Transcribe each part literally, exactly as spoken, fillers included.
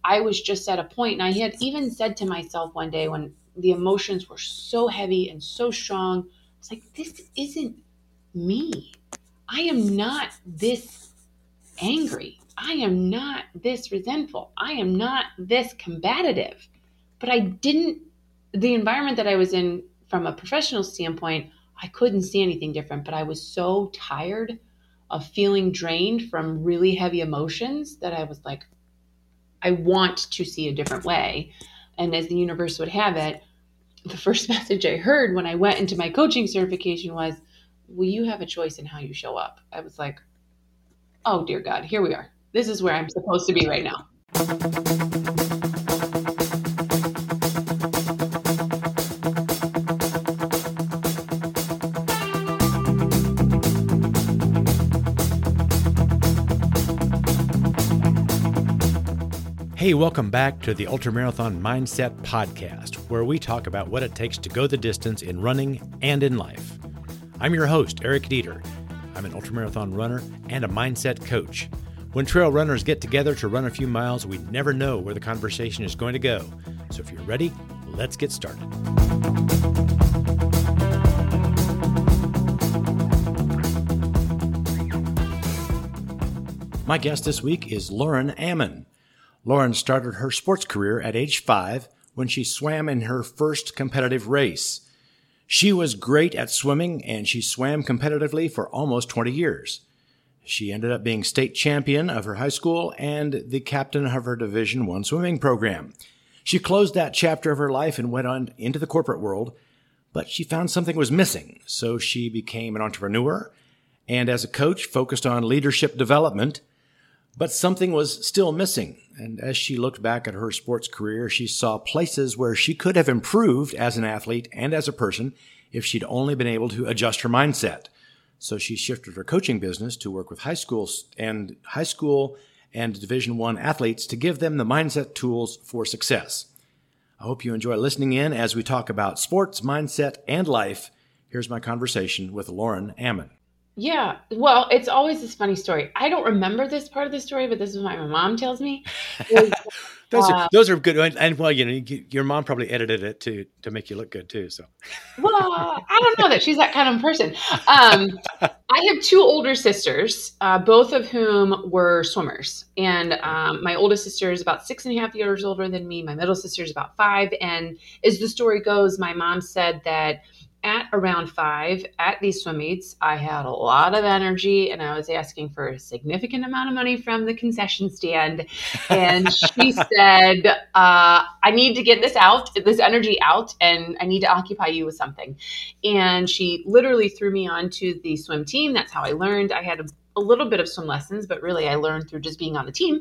I was just at a point, and I had even said to myself one day when the emotions were so heavy and so strong, I was like, this isn't me. I am not this angry. I am not this resentful. I am not this combative. But I didn't, the environment that I was in from a professional standpoint, I couldn't see anything different, but I was so tired of feeling drained from really heavy emotions that I was like, I want to see a different way. And as the universe would have it, the first message I heard when I went into my coaching certification was, will you have a choice in how you show up? I was like, oh, dear God, here we are. This is where I'm supposed to be right now. Hey, welcome back to the Ultramarathon Mindset Podcast, where we talk about what it takes to go the distance in running and in life. I'm your host, Eric Dieter. I'm an ultramarathon runner and a mindset coach. When trail runners get together to run a few miles, we never know where the conversation is going to go. So if you're ready, let's get started. My guest this week is Lauren Ammon. Lauren started her sports career at age five when she swam in her first competitive race. She was great at swimming, and she swam competitively for almost twenty years. She ended up being state champion of her high school and the captain of her Division One swimming program. She closed that chapter of her life and went on into the corporate world, but she found something was missing, so she became an entrepreneur and as a coach focused on leadership development. But something was still missing, and as she looked back at her sports career, she saw places where she could have improved as an athlete and as a person if she'd only been able to adjust her mindset. So she shifted her coaching business to work with high schools and high school and Division One athletes to give them the mindset tools for success. I hope you enjoy listening in as we talk about sports, mindset, and life. Here's my conversation with Lauren Ammon. Yeah. Well, it's always this funny story. I don't remember this part of the story, but this is what my mom tells me. Is, those uh, are those are good. And, and well, you know, you, your mom probably edited it to to make you look good too. So. Well, I don't know that she's that kind of person. Um, I have two older sisters, uh, both of whom were swimmers. And um, my oldest sister is about six and a half years older than me. My middle sister is about five. And as the story goes, my mom said that at around five, at these swim meets, I had a lot of energy and I was asking for a significant amount of money from the concession stand. And she said, uh, I need to get this out, this energy out, and I need to occupy you with something. And she literally threw me onto the swim team. That's how I learned. I had a, a little bit of swim lessons, but really I learned through just being on the team.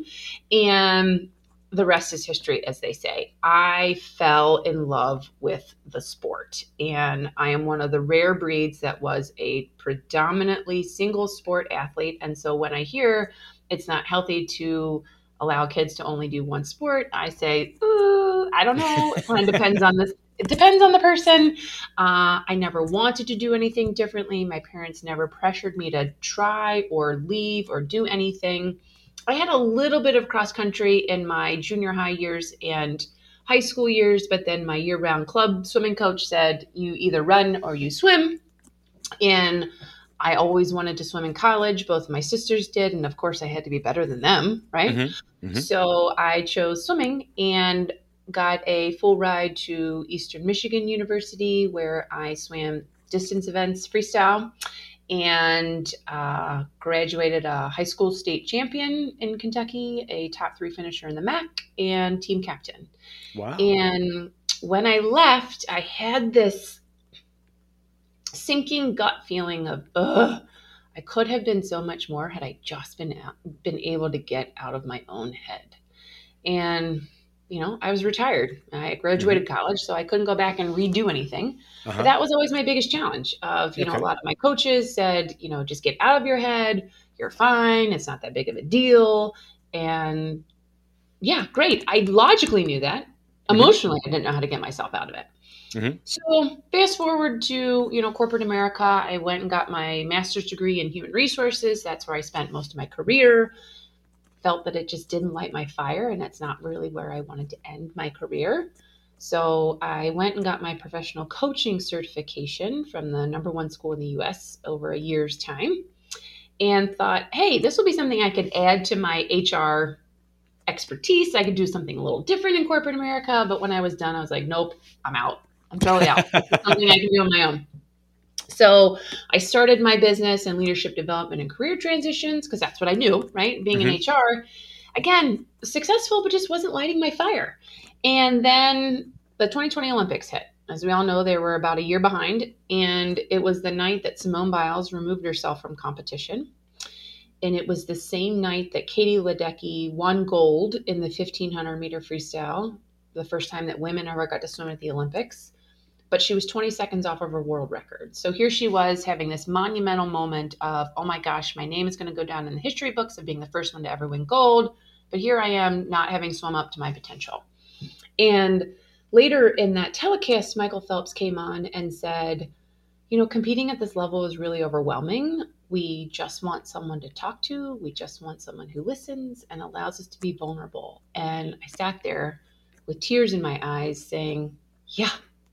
And the rest is history, as they say. I fell in love with the sport, and I am one of the rare breeds that was a predominantly single sport athlete. And so when I hear it's not healthy to allow kids to only do one sport, I say, ooh, I don't know. It kind of depends on this. It depends on the person. Uh, I never wanted to do anything differently. My parents never pressured me to try or leave or do anything. I had a little bit of cross country in my junior high years and high school years, but then my year-round club swimming coach said, you either run or you swim. And I always wanted to swim in college. Both of my sisters did. And of course I had to be better than them, right? Mm-hmm. Mm-hmm. So I chose swimming and got a full ride to Eastern Michigan University, where I swam distance events, freestyle, and uh, graduated a high school state champion in Kentucky, a top three finisher in the M A C, and team captain. Wow. And when I left, I had this sinking gut feeling of, ugh, I could have been so much more had I just been out, been able to get out of my own head. And you know, I was retired. I graduated mm-hmm. college, so I couldn't go back and redo anything. Uh-huh. But that was always my biggest challenge of, you okay. know, a lot of my coaches said, you know, just get out of your head. You're fine. It's not that big of a deal. And yeah, great. I logically knew that. Mm-hmm. Emotionally, I didn't know how to get myself out of it. Mm-hmm. So fast forward to, you know, corporate America. I went and got my master's degree in human resources. That's where I spent most of my career. felt that it just didn't light my fire, and that's not really where I wanted to end my career. So I went and got my professional coaching certification from the number one school in the U S over a year's time, and thought, hey, this will be something I could add to my H R expertise. I could do something a little different in corporate America. But when I was done, I was like, nope, I'm out. I'm totally out. This is something I can do on my own. So I started my business in leadership development and career transitions because that's what I knew, right? Being mm-hmm. in H R, again, successful, but just wasn't lighting my fire. And then the twenty twenty Olympics hit. As we all know, they were about a year behind. And it was the night that Simone Biles removed herself from competition. And it was the same night that Katie Ledecky won gold in the fifteen hundred meter freestyle, the first time that women ever got to swim at the Olympics. But she was twenty seconds off of her world record. So here she was having this monumental moment of, oh my gosh, my name is going to go down in the history books of being the first one to ever win gold. But here I am not having swum up to my potential. And later in that telecast, Michael Phelps came on and said, you know, competing at this level is really overwhelming. We just want someone to talk to. We just want someone who listens and allows us to be vulnerable. And I sat there with tears in my eyes saying, yeah,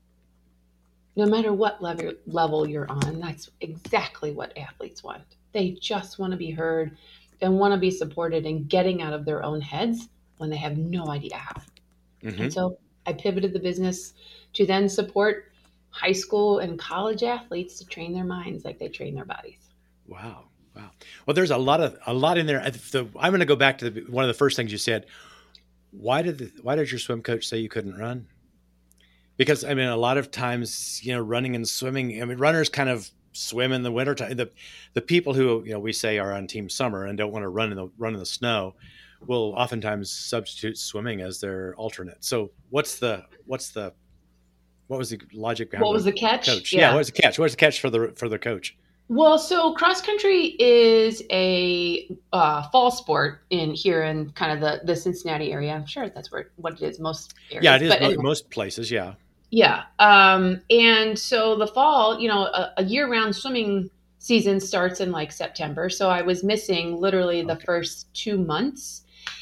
no matter what level, level you're on, that's exactly what athletes want. They just want to be heard and want to be supported in getting out of their own heads when they have no idea how. Mm-hmm. And so I pivoted the business to then support high school and college athletes to train their minds like they train their bodies. Wow. Wow. Well, there's a lot of, a lot in there. I'm going to go back to the, one of the first things you said. Why did the, why did your swim coach say you couldn't run? Because, I mean, a lot of times, you know, running and swimming, I mean, runners kind of swim in the wintertime. The the people who, you know, we say are on Team Summer and don't want to run in the run in the snow will oftentimes substitute swimming as their alternate. So what's the, what's the, what was the logic behind What was the catch? Coach? Yeah. yeah, what was the catch? What was the catch for the, for the coach? Well, so cross country is a uh, fall sport in here in kind of the, the Cincinnati area. I'm sure that's where what it is most areas. Yeah, it is but mo- anyway. most places. Yeah. Yeah. Um, and so the fall, you know, a, a year-round swimming season starts in like September. So I was missing literally the okay. first two months.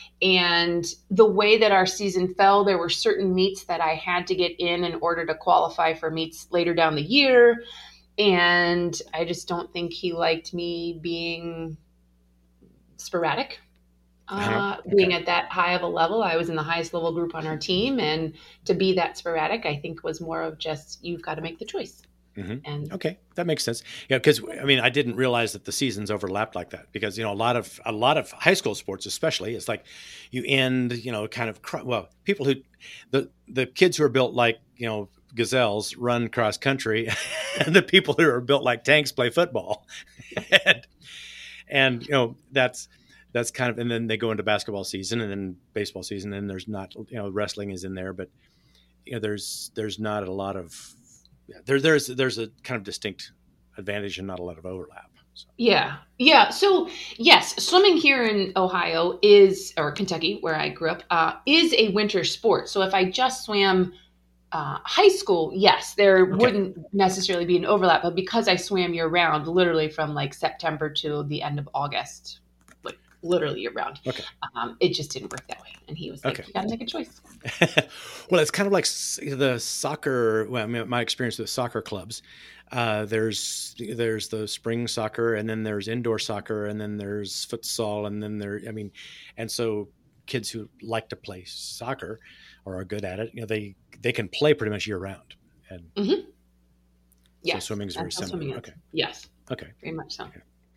And the way that our season fell, there were certain meets that I had to get in in order to qualify for meets later down the year. And I just don't think he liked me being sporadic. Uh, okay. Being at that high of a level, I was in the highest level group on our team, and to be that sporadic, I think was more of just, you've got to make the choice. Mm-hmm. And okay, that makes sense. Yeah, because I mean, I didn't realize that the seasons overlapped like that. Because you know, a lot of a lot of high school sports, especially, it's like you end, you know, kind of well, people who the the kids who are built like you know gazelles run cross country, and the people who are built like tanks play football, and, and you know that's. That's kind of, and then they go into basketball season and then baseball season, and there's not, you know, wrestling is in there, but you know, there's, there's not a lot of, yeah, there, there's, there's a kind of distinct advantage and not a lot of overlap. So. Yeah. Yeah. So yes, swimming here in Ohio is, or Kentucky, where I grew up, uh, is a winter sport. So if I just swam uh, high school, yes, there okay. wouldn't necessarily be an overlap, but because I swam year round, literally from like September to the end of August, literally year round. Okay. Um, it just didn't work that way. And he was like, okay. You got to make a choice. Well, it's kind of like the soccer. Well, I mean, my experience with soccer clubs, uh, there's, there's the spring soccer, and then there's indoor soccer, and then there's futsal. And then there, I mean, and so kids who like to play soccer or are good at it, you know, they, they can play pretty much year round. And mm-hmm. yes, so swimming is very similar. Okay. Yes. Okay. Very much so. Okay.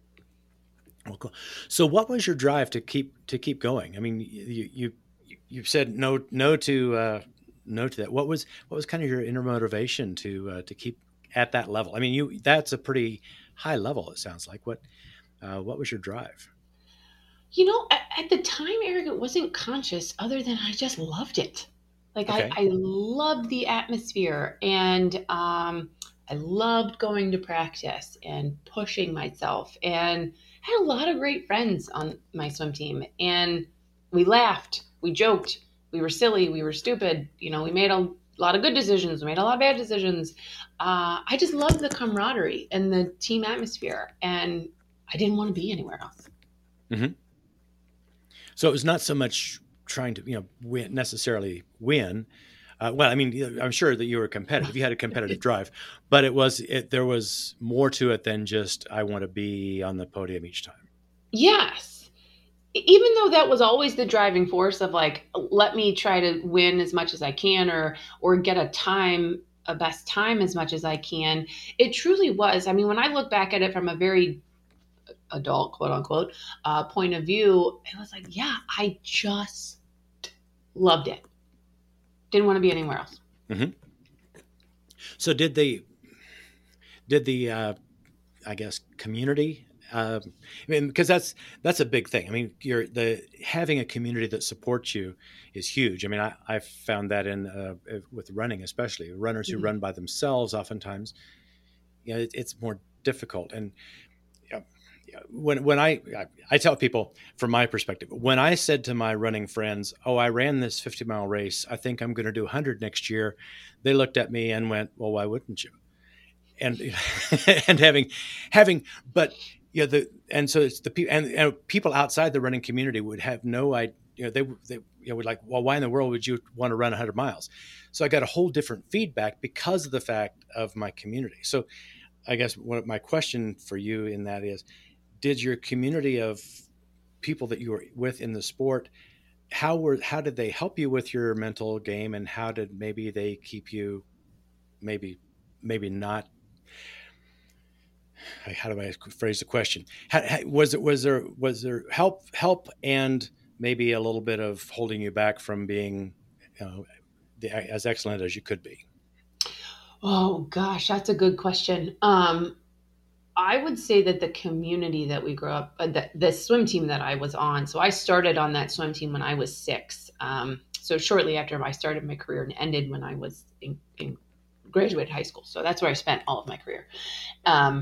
Well, cool. So what was your drive to keep to keep going? I mean, you you you said no no to uh, no to that. What was what was kind of your inner motivation to uh, to keep at that level? I mean, you that's a pretty high level. It sounds like. What uh, what was your drive? You know, at, at the time, Eric, it wasn't conscious. Other than I just loved it. Like okay. I I loved the atmosphere, and um, I loved going to practice and pushing myself, and I had a lot of great friends on my swim team, and we laughed, we joked, we were silly, we were stupid. You know, we made a lot of good decisions, we made a lot of bad decisions. Uh, I just loved the camaraderie and the team atmosphere, and I didn't want to be anywhere else. Mm-hmm. So it was not so much trying to, you know, win, necessarily win. Uh, well, I mean, I'm sure that you were competitive. You had a competitive drive, but it was it, there was more to it than just I want to be on the podium each time. Yes. Even though that was always the driving force of like, let me try to win as much as I can, or or get a time, a best time as much as I can. It truly was. I mean, when I look back at it from a very adult, quote unquote, uh, point of view, it was like, yeah, I just loved it. Didn't want to be anywhere else. Mm-hmm. So did the did the uh, I guess community? Uh, I mean, because that's that's a big thing. I mean, you're the having a community that supports you is huge. I mean, I I've found that in uh, with running, especially runners who Mm-hmm. run by themselves. Oftentimes, you know, it, it's more difficult. And you know, when when I I tell people from my perspective, when I said to my running friends, "Oh, I ran this fifty mile race. I think I'm going to do one hundred next year," they looked at me and went, "Well, why wouldn't you?" And and having having but you know the and so it's the people and, and people outside the running community would have no idea. You know, they they you know would like, well, why in the world would you want to run one hundred miles? So I got a whole different feedback because of the fact of my community. So I guess what my question for you in that is, did your community of people that you were with in the sport, how were how did they help you with your mental game, and how did maybe they keep you maybe maybe not, how do I phrase the question? How, how, was it was there was there help help and maybe a little bit of holding you back from being, you know, the, as excellent as you could be? Oh gosh, that's a good question. Um, I would say that the community that we grew up, uh, the, the swim team that I was on. So I started on that swim team when I was six. Um, so shortly after I started my career, and ended when I was in, in graduated high school. So that's where I spent all of my career. Um,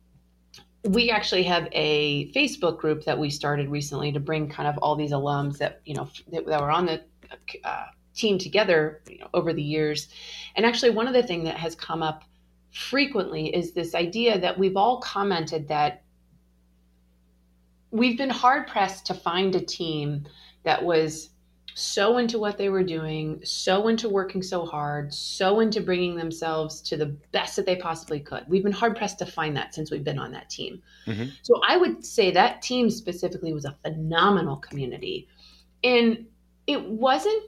we actually have a Facebook group that we started recently to bring kind of all these alums that, you know, that, that were on the uh, team together, you know, over the years. And actually one of the things that has come up frequently is this idea that we've all commented that we've been hard pressed to find a team that was so into what they were doing, so into working so hard, so into bringing themselves to the best that they possibly could. We've been hard pressed to find that since we've been on that team. Mm-hmm. So I would say that team specifically was a phenomenal community. And it wasn't,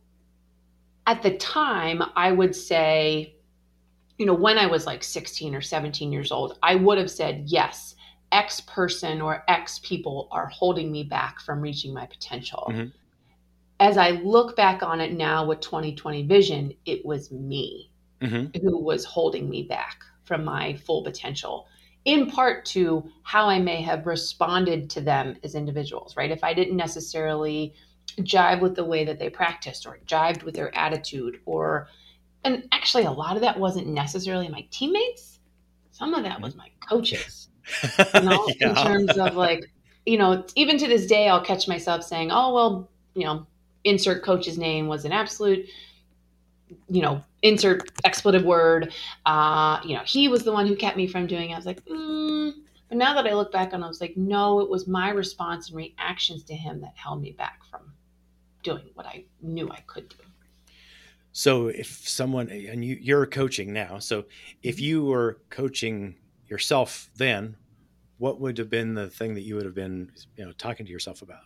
at the time, I would say, you know, when I was like sixteen or seventeen years old, I would have said, yes, X person or X people are holding me back from reaching my potential. Mm-hmm. As I look back on it now with twenty twenty vision, it was me mm-hmm. who was holding me back from my full potential, in part to how I may have responded to them as individuals, right? If I didn't necessarily jive with the way that they practiced, or jived with their attitude, or, and actually a lot of that wasn't necessarily my teammates. Some of that was my coaches, you know, yeah. in terms of like, you know, even to this day, I'll catch myself saying, oh, well, you know, insert coach's name was an absolute, you know, insert expletive word. Uh, you know, he was the one who kept me from doing it. I was like, mm. But now that I look back on it, I was like, no, it was my response and reactions to him that held me back from doing what I knew I could do. So if someone, and you, you're coaching now, so if you were coaching yourself then, what would have been the thing that you would have been, you know, talking to yourself about?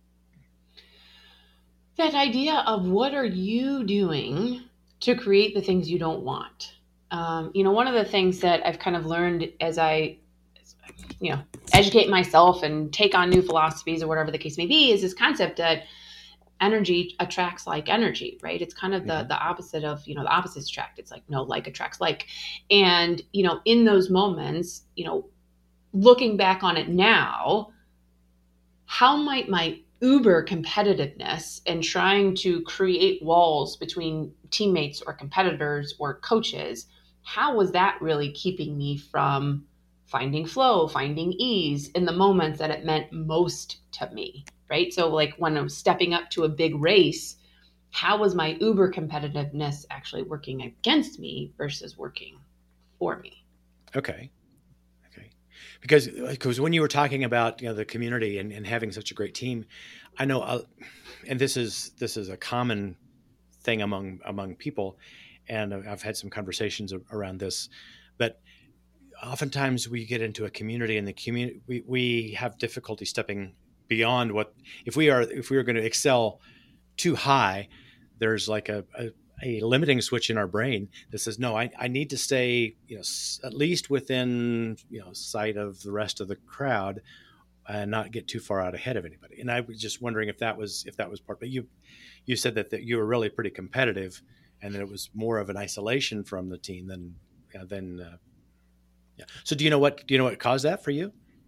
That idea of what are you doing to create the things you don't want? Um, you know, one of the things that I've kind of learned as I, you know, educate myself and take on new philosophies or whatever the case may be is this concept that energy attracts like energy, right? It's kind of the mm-hmm. the opposite of, you know, the opposites attract. It's like, no, like attracts like. And, you know, in those moments, you know, looking back on it now, how might my uber competitiveness and trying to create walls between teammates or competitors or coaches, how was that really keeping me from finding flow, finding ease in the moments that it meant most to me, right? So like when I'm stepping up to a big race, how was my uber competitiveness actually working against me versus working for me? Okay. Because, because when you were talking about, you know, the community and, and having such a great team, I know, uh, and this is this is a common thing among among people, and I've had some conversations around this, but oftentimes we get into a community, and the community we, we have difficulty stepping beyond what if we are if we are going to excel too high, there's like a, a, a limiting switch in our brain that says, no, I, I need to stay, you know, s- at least within, you know, sight of the rest of the crowd and not get too far out ahead of anybody. And I was just wondering if that was, if that was part, but you, you said that, that you were really pretty competitive and that it was more of an isolation from the team than, uh, than, uh, yeah. So do you know what, do you know what caused that for you?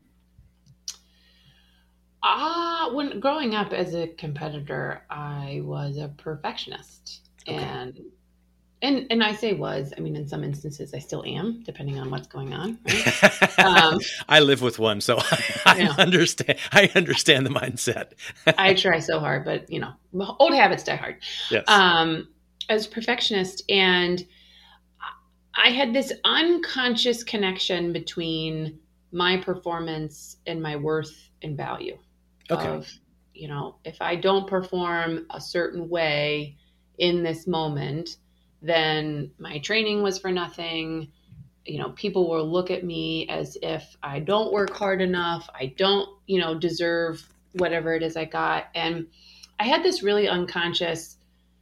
Ah, when growing up as a competitor, I was a perfectionist. Okay. And and and I say was, I mean, in some instances I still am, depending on what's going on, right? Um, I live with one, so I, you know, I understand. I understand the mindset. I try so hard, but you know, old habits die hard. Yes. Um, as a perfectionist, and I had this unconscious connection between my performance and my worth and value. Okay. Of, you know, if I don't perform a certain way in this moment, then my training was for nothing. You know, people will look at me as if I don't work hard enough. I don't, you know, deserve whatever it is I got. And I had this really unconscious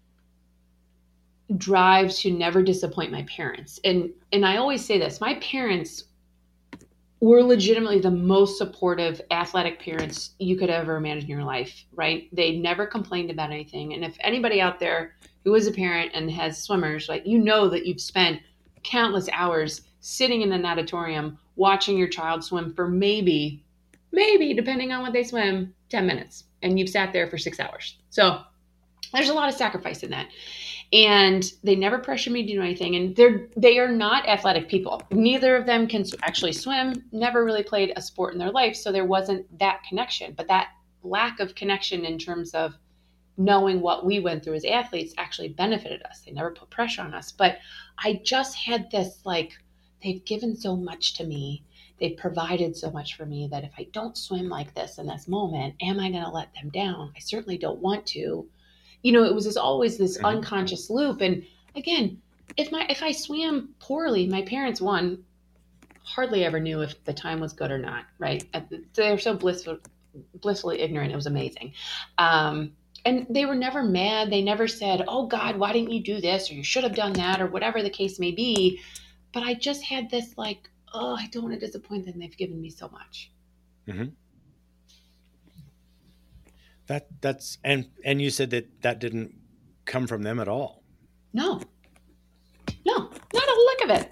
drive to never disappoint my parents. And and I always say this, my parents were legitimately the most supportive athletic parents you could ever imagine in your life, right? They never complained about anything. And if anybody out there who is a parent and has swimmers, like, you know that you've spent countless hours sitting in an auditorium watching your child swim for maybe, maybe, depending on what they swim, ten minutes. And you've sat there for six hours. So there's a lot of sacrifice in that. And they never pressure me to do anything. And they're, they are not athletic people. Neither of them can actually swim, never really played a sport in their life. So there wasn't that connection, but that lack of connection in terms of knowing what we went through as athletes actually benefited us. They never put pressure on us. But I just had this, like, they've given so much to me. They've provided so much for me that if I don't swim like this in this moment, am I going to let them down? I certainly don't want to. You know, it was just always this mm-hmm. unconscious loop. And again, if my if I swam poorly, my parents, one, hardly ever knew if the time was good or not, right? They were so blissful, blissfully ignorant. It was amazing. Um, and they were never mad. They never said, oh, God, why didn't you do this? Or you should have done that, or whatever the case may be. But I just had this, like, oh, I don't want to disappoint them. They've given me so much. Mm-hmm. That that's and and you said that that didn't come from them at all. No, no, not a lick of it.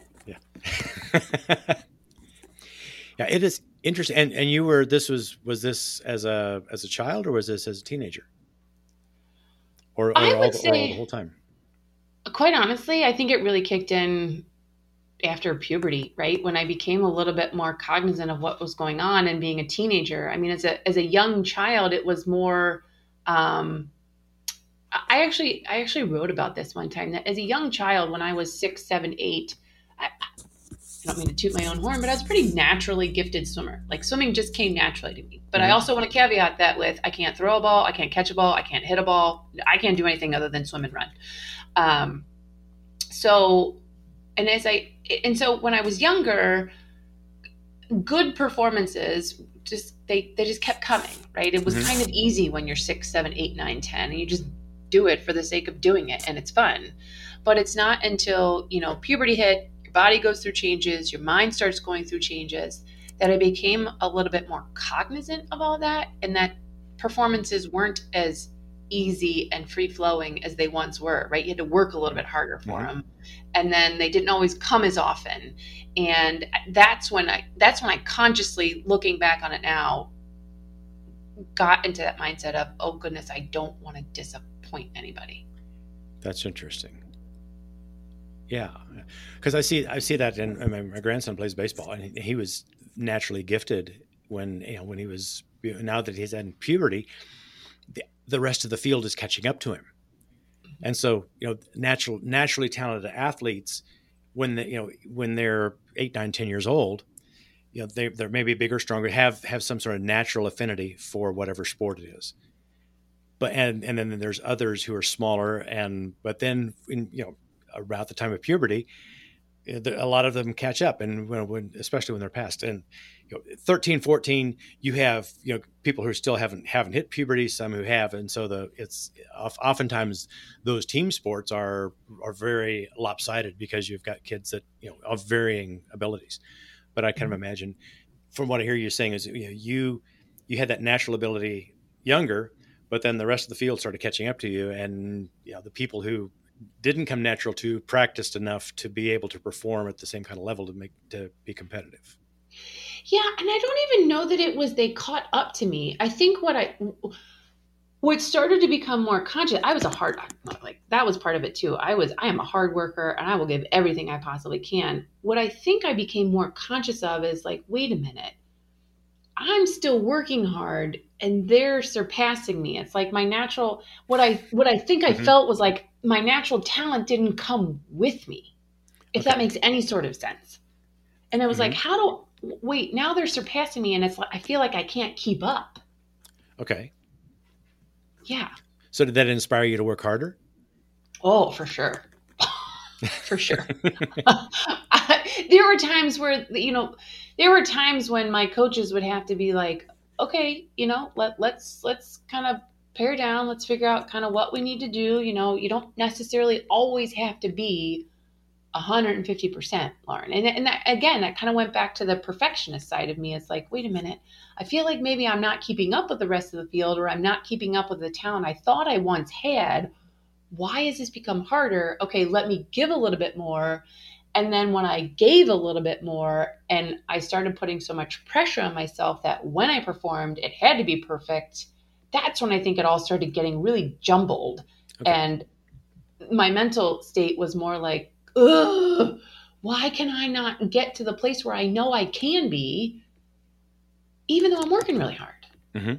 Yeah, yeah, it is interesting. And and you were this was was this as a as a child, or was this as a teenager, or, or, I all, would the, say, or all the whole time? Quite honestly, I think it really kicked in after puberty, right? When I became a little bit more cognizant of what was going on and being a teenager. I mean, as a, as a young child, it was more, um, I actually, I actually wrote about this one time that as a young child, when I was six, seven, eight, I, I don't mean to toot my own horn, but I was a pretty naturally gifted swimmer. Like, swimming just came naturally to me. But mm-hmm. I also want to caveat that with, I can't throw a ball. I can't catch a ball. I can't hit a ball. I can't do anything other than swim and run. Um, so, and as I, and so when I was younger, good performances just, they, they just kept coming, right? It was mm-hmm. kind of easy when you're six, seven, eight, nine, ten, and you just do it for the sake of doing it. And it's fun, but it's not until, you know, puberty hit, your body goes through changes, your mind starts going through changes, that I became a little bit more cognizant of all that. And that performances weren't as easy and free flowing as they once were, right? You had to work a little bit harder for mm-hmm. them. And then they didn't always come as often. And that's when I, that's when I consciously, looking back on it now, got into that mindset of, oh goodness, I don't want to disappoint anybody. That's interesting. Yeah. Cause I see, I see that in, I mean, my grandson plays baseball, and he, he was naturally gifted when, you know, when he was, now that he's in puberty, the, the rest of the field is catching up to him. And so, you know, natural, naturally talented athletes, when they, you know, when they're eight, nine, ten years old, you know, they, they're maybe bigger, stronger, have, have some sort of natural affinity for whatever sport it is. but and and then there's others who are smaller, and but then in, you know, around the time of puberty, a lot of them catch up, and when, when especially when they're past, and you know, thirteen, fourteen, you have, you know, people who still haven't haven't hit puberty, some who have, and so the it's oftentimes those team sports are are very lopsided because you've got kids that, you know, of varying abilities. But I kind of imagine, from what I hear you saying, is, you know, you you had that natural ability younger, but then the rest of the field started catching up to you, and, you know, the people who didn't come natural to practiced enough to be able to perform at the same kind of level to make to be competitive. Yeah, and I don't even know that it was they caught up to me. I think what I what started to become more conscious, I was a hard like that was part of it too. I was I am a hard worker, and I will give everything I possibly can. What I think I became more conscious of is like, wait a minute. I'm still working hard and they're surpassing me. It's like my natural, what I, what I think I mm-hmm. felt was like my natural talent didn't come with me, if okay. that makes any sort of sense. And I was mm-hmm. like, how do, wait, now they're surpassing me. And it's like, I feel like I can't keep up. Okay. Yeah. So did that inspire you to work harder? Oh, for sure. For sure. There were times where, you know, there were times when my coaches would have to be like, okay, you know, let, let's, let's kind of pare down. Let's figure out kind of what we need to do. You know, you don't necessarily always have to be one hundred fifty percent, Lauren. And, and that, again, that kind of went back to the perfectionist side of me. It's like, wait a minute, I feel like maybe I'm not keeping up with the rest of the field, or I'm not keeping up with the talent I thought I once had. Why has this become harder? Okay, let me give a little bit more. And then when I gave a little bit more and I started putting so much pressure on myself that when I performed, it had to be perfect, that's when I think it all started getting really jumbled. Okay. And my mental state was more like, ugh, why can I not get to the place where I know I can be, even though I'm working really hard? Mm-hmm.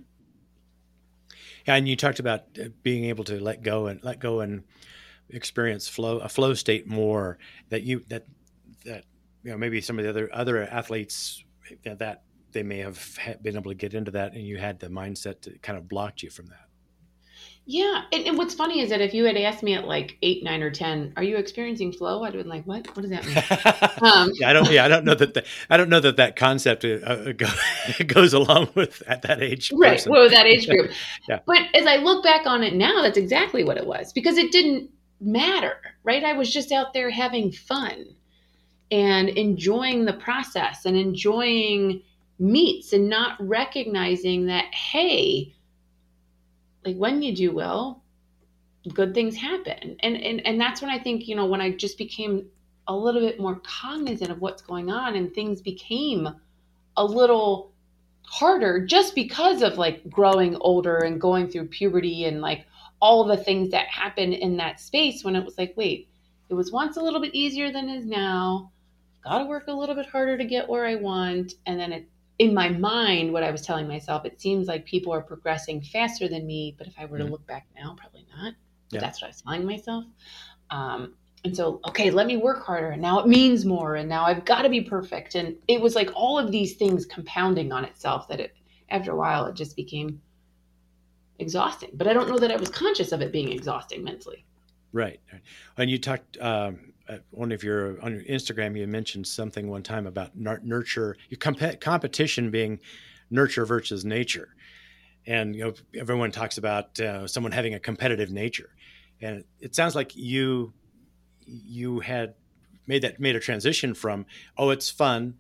Yeah, and you talked about being able to let go and let go and experience flow, a flow state more, that you, that, that, you know, maybe some of the other, other athletes that, that they may have been able to get into that, and you had the mindset that kind of blocked you from that. Yeah. And, and what's funny is that if you had asked me at like eight, nine or ten, are you experiencing flow? I'd have been like, what, what does that mean? um, yeah, I don't, yeah, I don't know that, the, I don't know that that concept uh, go, goes along with at that age. Right. Person. Well, that age group. Yeah. But as I look back on it now, that's exactly what it was, because it didn't matter, right? I was just out there having fun and enjoying the process and enjoying meets and not recognizing that, hey, like when you do well, good things happen. And, and, and that's when I think, you know, when I just became a little bit more cognizant of what's going on and things became a little harder just because of like growing older and going through puberty and like all the things that happen in that space, when it was like, wait, it was once a little bit easier than it is now. Got to work a little bit harder to get where I want. And then it, in my mind, what I was telling myself, it seems like people are progressing faster than me. But if I were to look back now, probably not. But yeah. That's what I was telling myself. Um, and so, okay, let me work harder. And now it means more. And now I've got to be perfect. And it was like all of these things compounding on itself that it, after a while, it just became exhausting. But I don't know that I was conscious of it being exhausting mentally. Right. And you talked, um, one of your, on your Instagram, you mentioned something one time about nurture, your comp- competition being nurture versus nature. And, you know, everyone talks about uh, someone having a competitive nature. And it sounds like you, you had made that, made a transition from, oh, it's fun,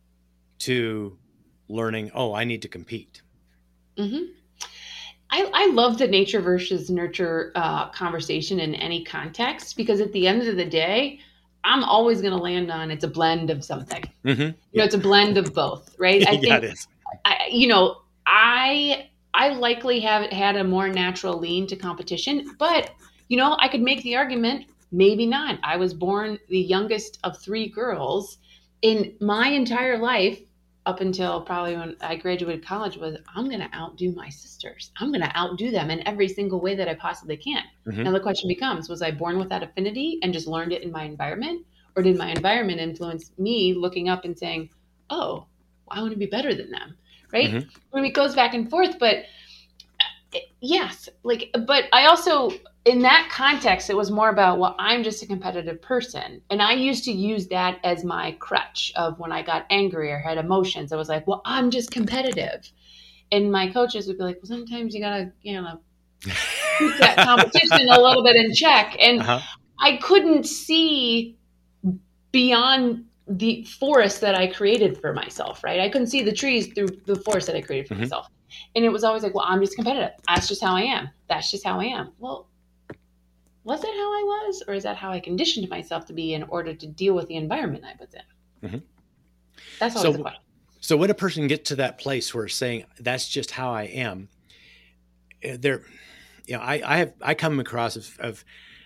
to learning, oh, I need to compete. Mm-hmm. I, I love the nature versus nurture uh, conversation in any context, because at the end of the day, I'm always going to land on it's a blend of something. Mm-hmm. You know, it's a blend of both, right? I yeah, think, it is. I, you know, I I likely have had a more natural lean to competition, but you know, I could make the argument, maybe not. I was born the youngest of three girls. In my entire life, up until probably when I graduated college, was I'm going to outdo my sisters. I'm going to outdo them in every single way that I possibly can. Mm-hmm. Now the question becomes, was I born with that affinity and just learned it in my environment? Or did my environment influence me looking up and saying, oh, I want to be better than them, right? Mm-hmm. I mean, it goes back and forth, but Yes, like, but I also, in that context, it was more about, well, I'm just a competitive person. And I used to use that as my crutch of when I got angry or had emotions. I was like, well, I'm just competitive. And my coaches would be like, well, sometimes you gotta, you know, keep that competition a little bit in check. And Uh-huh. I couldn't see beyond the forest that I created for myself, right? I couldn't see the trees through the forest that I created for Mm-hmm. myself. And it was always like, well, I'm just competitive. That's just how I am. That's just how I am. Well, was that how I was? Or is that how I conditioned myself to be in order to deal with the environment I was in? Mm-hmm. That's always So, the question. so when a person gets to that place where saying, that's just how I am, they're, you know, I, I have, I come across of, of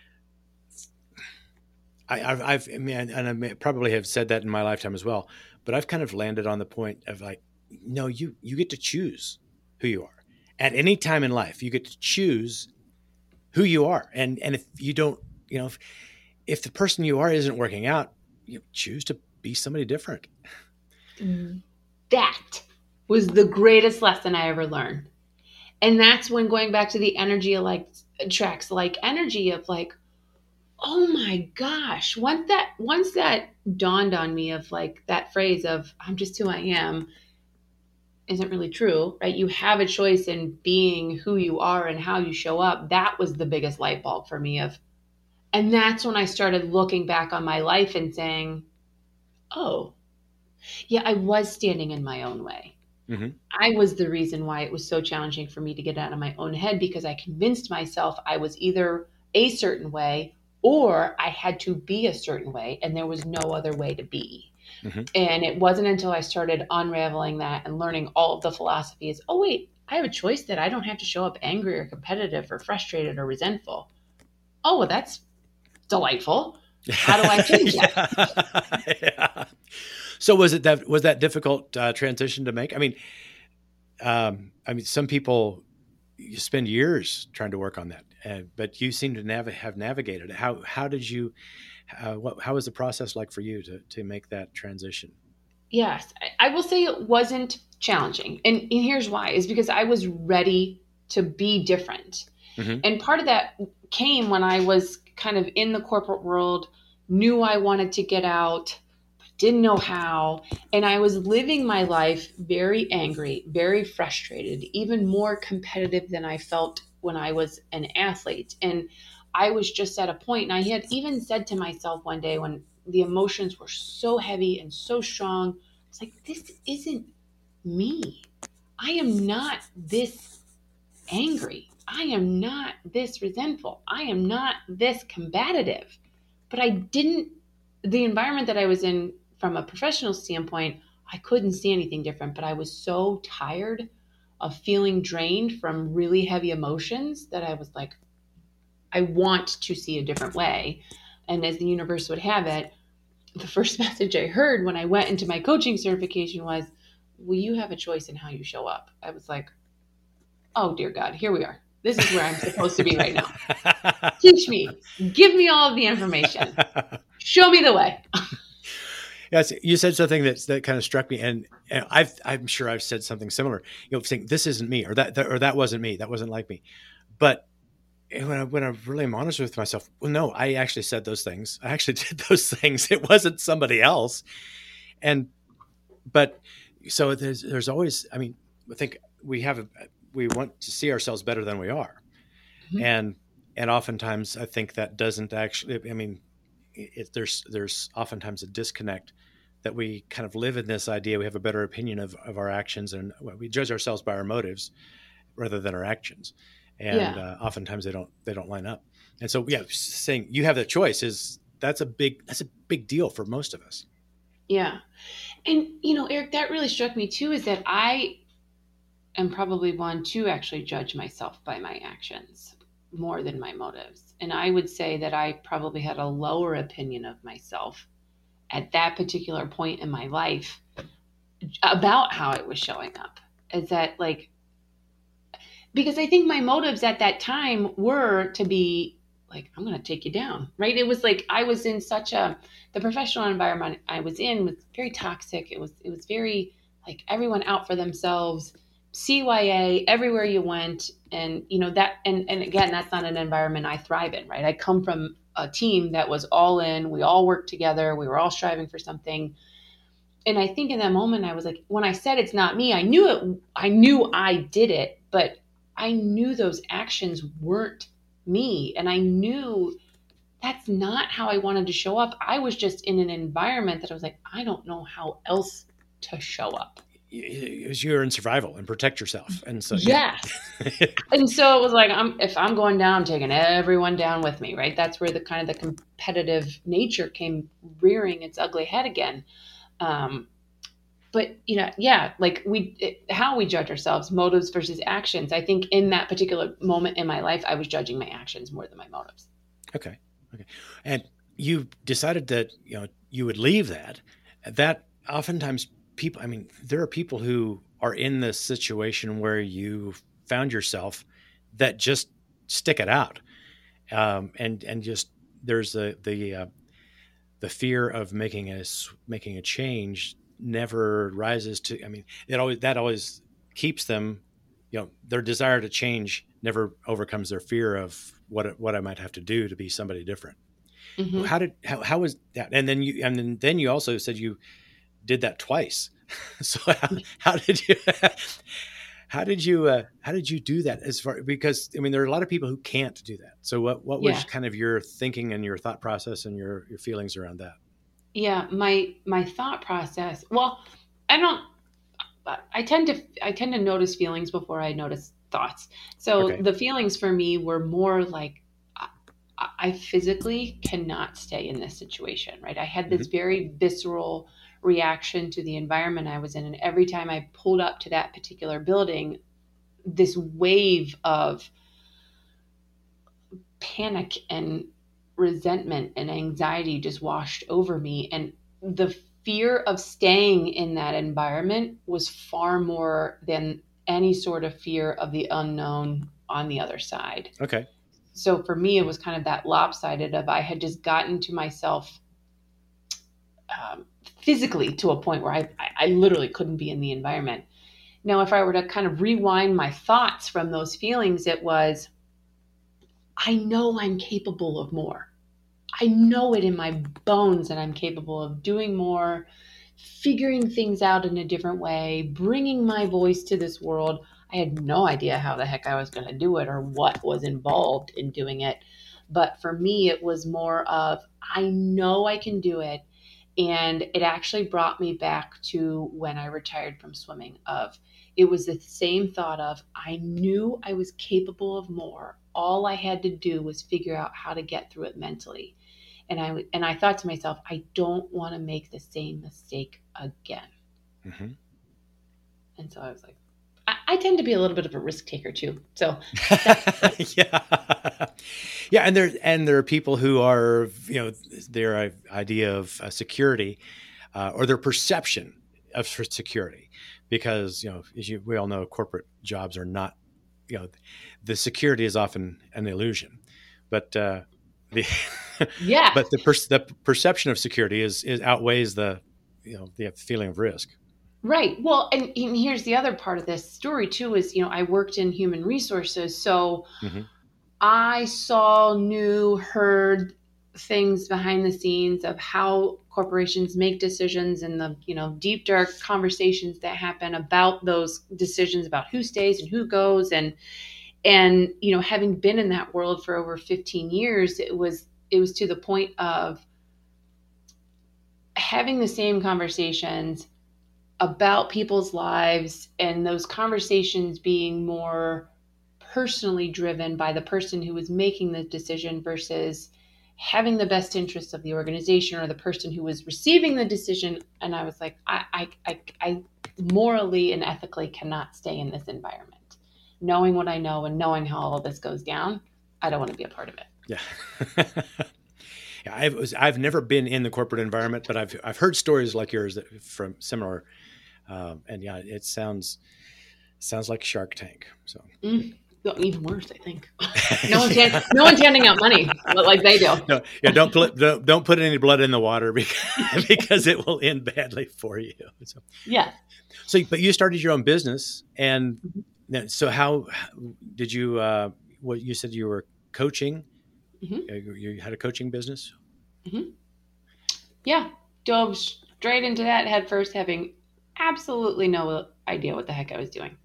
I, I've, I've, I mean, and I may, probably have said that in my lifetime as well, but I've kind of landed on the point of like, no, you, you get to choose who you are at any time in life. You get to choose who you are. And, and if you don't, you know, if, if the person you are isn't working out, you choose to be somebody different. That was the greatest lesson I ever learned. And that's when going back to the energy of like tracks, like energy of like, oh my gosh, once that once that dawned on me of like that phrase of I'm just who I am isn't really true, right? You have a choice in being who you are and how you show up. That was the biggest light bulb for me of, and that's when I started looking back on my life and saying, oh, yeah, I was standing in my own way. Mm-hmm. I was the reason why it was so challenging for me to get out of my own head because I convinced myself I was either a certain way or I had to be a certain way and there was no other way to be. Mm-hmm. And it wasn't until I started unraveling that and learning all of the philosophies, oh, wait, I have a choice that I don't have to show up angry or competitive or frustrated or resentful. Oh, well, that's delightful. How do I change that? Yeah. So was it that was that difficult uh, transition to make? I mean, um, I mean, some people you spend years trying to work on that, uh, but you seem to nav- have navigated it. How how did you? Uh, what how was the process like for you to to make that transition? Yes, I, I will say it wasn't challenging, and, and here's why: is because I was ready to be different, mm-hmm. and part of that came when I was kind of in the corporate world, knew I wanted to get out. Didn't know how. And I was living my life very angry, very frustrated, even more competitive than I felt when I was an athlete. And I was just at a point, and I had even said to myself one day when the emotions were so heavy and so strong, I was like, this isn't me. I am not this angry. I am not this resentful. I am not this combative. But I didn't, the environment that I was in from a professional standpoint, I couldn't see anything different, but I was so tired of feeling drained from really heavy emotions that I was like, I want to see a different way. And as the universe would have it, the first message I heard when I went into my coaching certification was, well, you have a choice in how you show up. I was like, oh, dear God, here we are. This is where I'm supposed to be right now. Teach me. Give me all of the information. Show me the way. Yes, you said something that that kind of struck me, and, and I've, I'm sure I've said something similar. You know, saying this isn't me, or that, that or that wasn't me, that wasn't like me. But when I, when I really am honest with myself, well, no, I actually said those things. I actually did those things. It wasn't somebody else. And but so there's there's always. I mean, I think we have a, we want to see ourselves better than we are, mm-hmm. and and oftentimes I think that doesn't actually. I mean. It, there's there's oftentimes a disconnect that we kind of live in this idea. We have a better opinion of, of our actions, and we judge ourselves by our motives rather than our actions. And yeah. uh, oftentimes they don't they don't line up. And so, yeah, saying you have that choice is that's a big that's a big deal for most of us. Yeah, and you know, Eric, that really struck me too. Is that I am probably one to actually judge myself by my actions more than my motives. And I would say that I probably had a lower opinion of myself at that particular point in my life about how I was showing up. Is that like, because I think my motives at that time were to be like, I'm going to take you down, right? It was like, I was in such a, the professional environment I was in was very toxic. It was, it was very like everyone out for themselves. C Y A everywhere you went. And, you know, that, and, and again, that's not an environment I thrive in, right? I come from a team that was all in, we all worked together. We were all striving for something. And I think in that moment, I was like, when I said it's not me, I knew it, I knew I did it, but I knew those actions weren't me. And I knew that's not how I wanted to show up. I was just in an environment that I was like, I don't know how else to show up. You're in survival and protect yourself. And so, yes. Yeah. And so it was like, I'm, if I'm going down, I'm taking everyone down with me, right? That's where the kind of the competitive nature came rearing its ugly head again. Um, but you know, yeah, like we, it, how we judge ourselves, motives versus actions. I think in that particular moment in my life, I was judging my actions more than my motives. Okay. Okay. And you decided that, you know, you would leave that, that oftentimes people, I mean, there are people who are in this situation where you found yourself that just stick it out. Um, and, and just, there's the, the, uh, the fear of making a, making a change never rises to, I mean, it always, that always keeps them, you know, their desire to change never overcomes their fear of what, what I might have to do to be somebody different. Mm-hmm. How did, how, how was that? And then you, and then, then you also said you did that twice. So how, how did you, how did you, uh, how did you do that as far, because I mean, there are a lot of people who can't do that. So what, what was yeah. kind of your thinking and your thought process and your, your feelings around that? Yeah. My, my thought process, well, I don't, I tend to, I tend to notice feelings before I notice thoughts. So okay. The feelings for me were more like, I, I physically cannot stay in this situation, right? I had this mm-hmm. very visceral reaction to the environment I was in. And every time I pulled up to that particular building, this wave of panic and resentment and anxiety just washed over me. And the fear of staying in that environment was far more than any sort of fear of the unknown on the other side. Okay. So for me, it was kind of that lopsided of I had just gotten to myself um, physically to a point where I, I literally couldn't be in the environment. Now, if I were to kind of rewind my thoughts from those feelings, it was, I know I'm capable of more. I know it in my bones that I'm capable of doing more, figuring things out in a different way, bringing my voice to this world. I had no idea how the heck I was going to do it or what was involved in doing it. But for me, it was more of, I know I can do it. And it actually brought me back to when I retired from swimming of, it was the same thought of, I knew I was capable of more. All I had to do was figure out how to get through it mentally. And I, and I thought to myself, I don't want to make the same mistake again. Mm-hmm. And so I was like, I, I tend to be a little bit of a risk taker too. So yeah. Yeah. And there, and there are people who are, you know, their idea of uh, security uh, or their perception of security, because, you know, as you, we all know, corporate jobs are not, you know, the security is often an illusion, but uh, the, yeah, but the, per- the perception of security is, is outweighs the, you know, the feeling of risk. Right. Well, and, and here's the other part of this story too, is, you know, I worked in human resources. So mm-hmm. I saw, knew, heard things behind the scenes of how corporations make decisions and the, you know, deep, dark conversations that happen about those decisions, about who stays and who goes. And, and, you know, having been in that world for over fifteen years, it was, it was to the point of having the same conversations about people's lives, and those conversations being more personally driven by the person who was making the decision versus having the best interests of the organization or the person who was receiving the decision. And I was like, I, I, I, I morally and ethically cannot stay in this environment. Knowing what I know and knowing how all of this goes down, I don't want to be a part of it. Yeah. Yeah, I've, was, I've never been in the corporate environment, but I've, I've heard stories like yours that, from similar. Um, and yeah, it sounds, sounds like Shark Tank. So, mm. well, even worse, I think. no one's hand, no one's handing out money like they do. No, yeah, don't put don't, don't put any blood in the water because, because it will end badly for you. So, yeah. So, but you started your own business, and then, so how did you? Uh, what you said you were coaching? Mm-hmm. You, you had a coaching business. Mm-hmm. Yeah, dove straight into that head first, having absolutely no idea what the heck I was doing.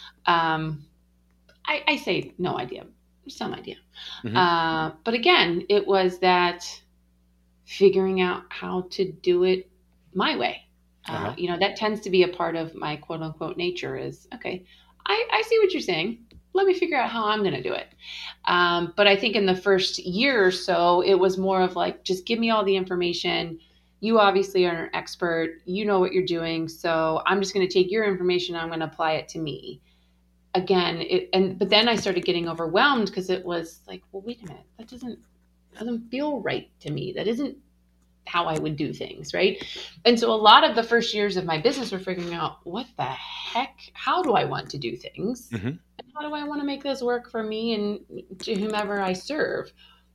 Um, I, I say no idea, some idea. Mm-hmm. Uh, but again, it was that figuring out how to do it my way. Uh, uh-huh. You know, that tends to be a part of my quote unquote nature is, okay, I, I see what you're saying. Let me figure out how I'm going to do it. Um, but I think in the first year or so, it was more of like, just give me all the information. You obviously are an expert. You know what you're doing. So I'm just going to take your information. I'm going to apply it to me. Again, it, and but then I started getting overwhelmed because it was like, well, wait a minute, that doesn't doesn't feel right to me. That isn't how I would do things, right? And so a lot of the first years of my business were figuring out what the heck, how do I want to do things? Mm-hmm. And how do I want to make this work for me and to whomever I serve?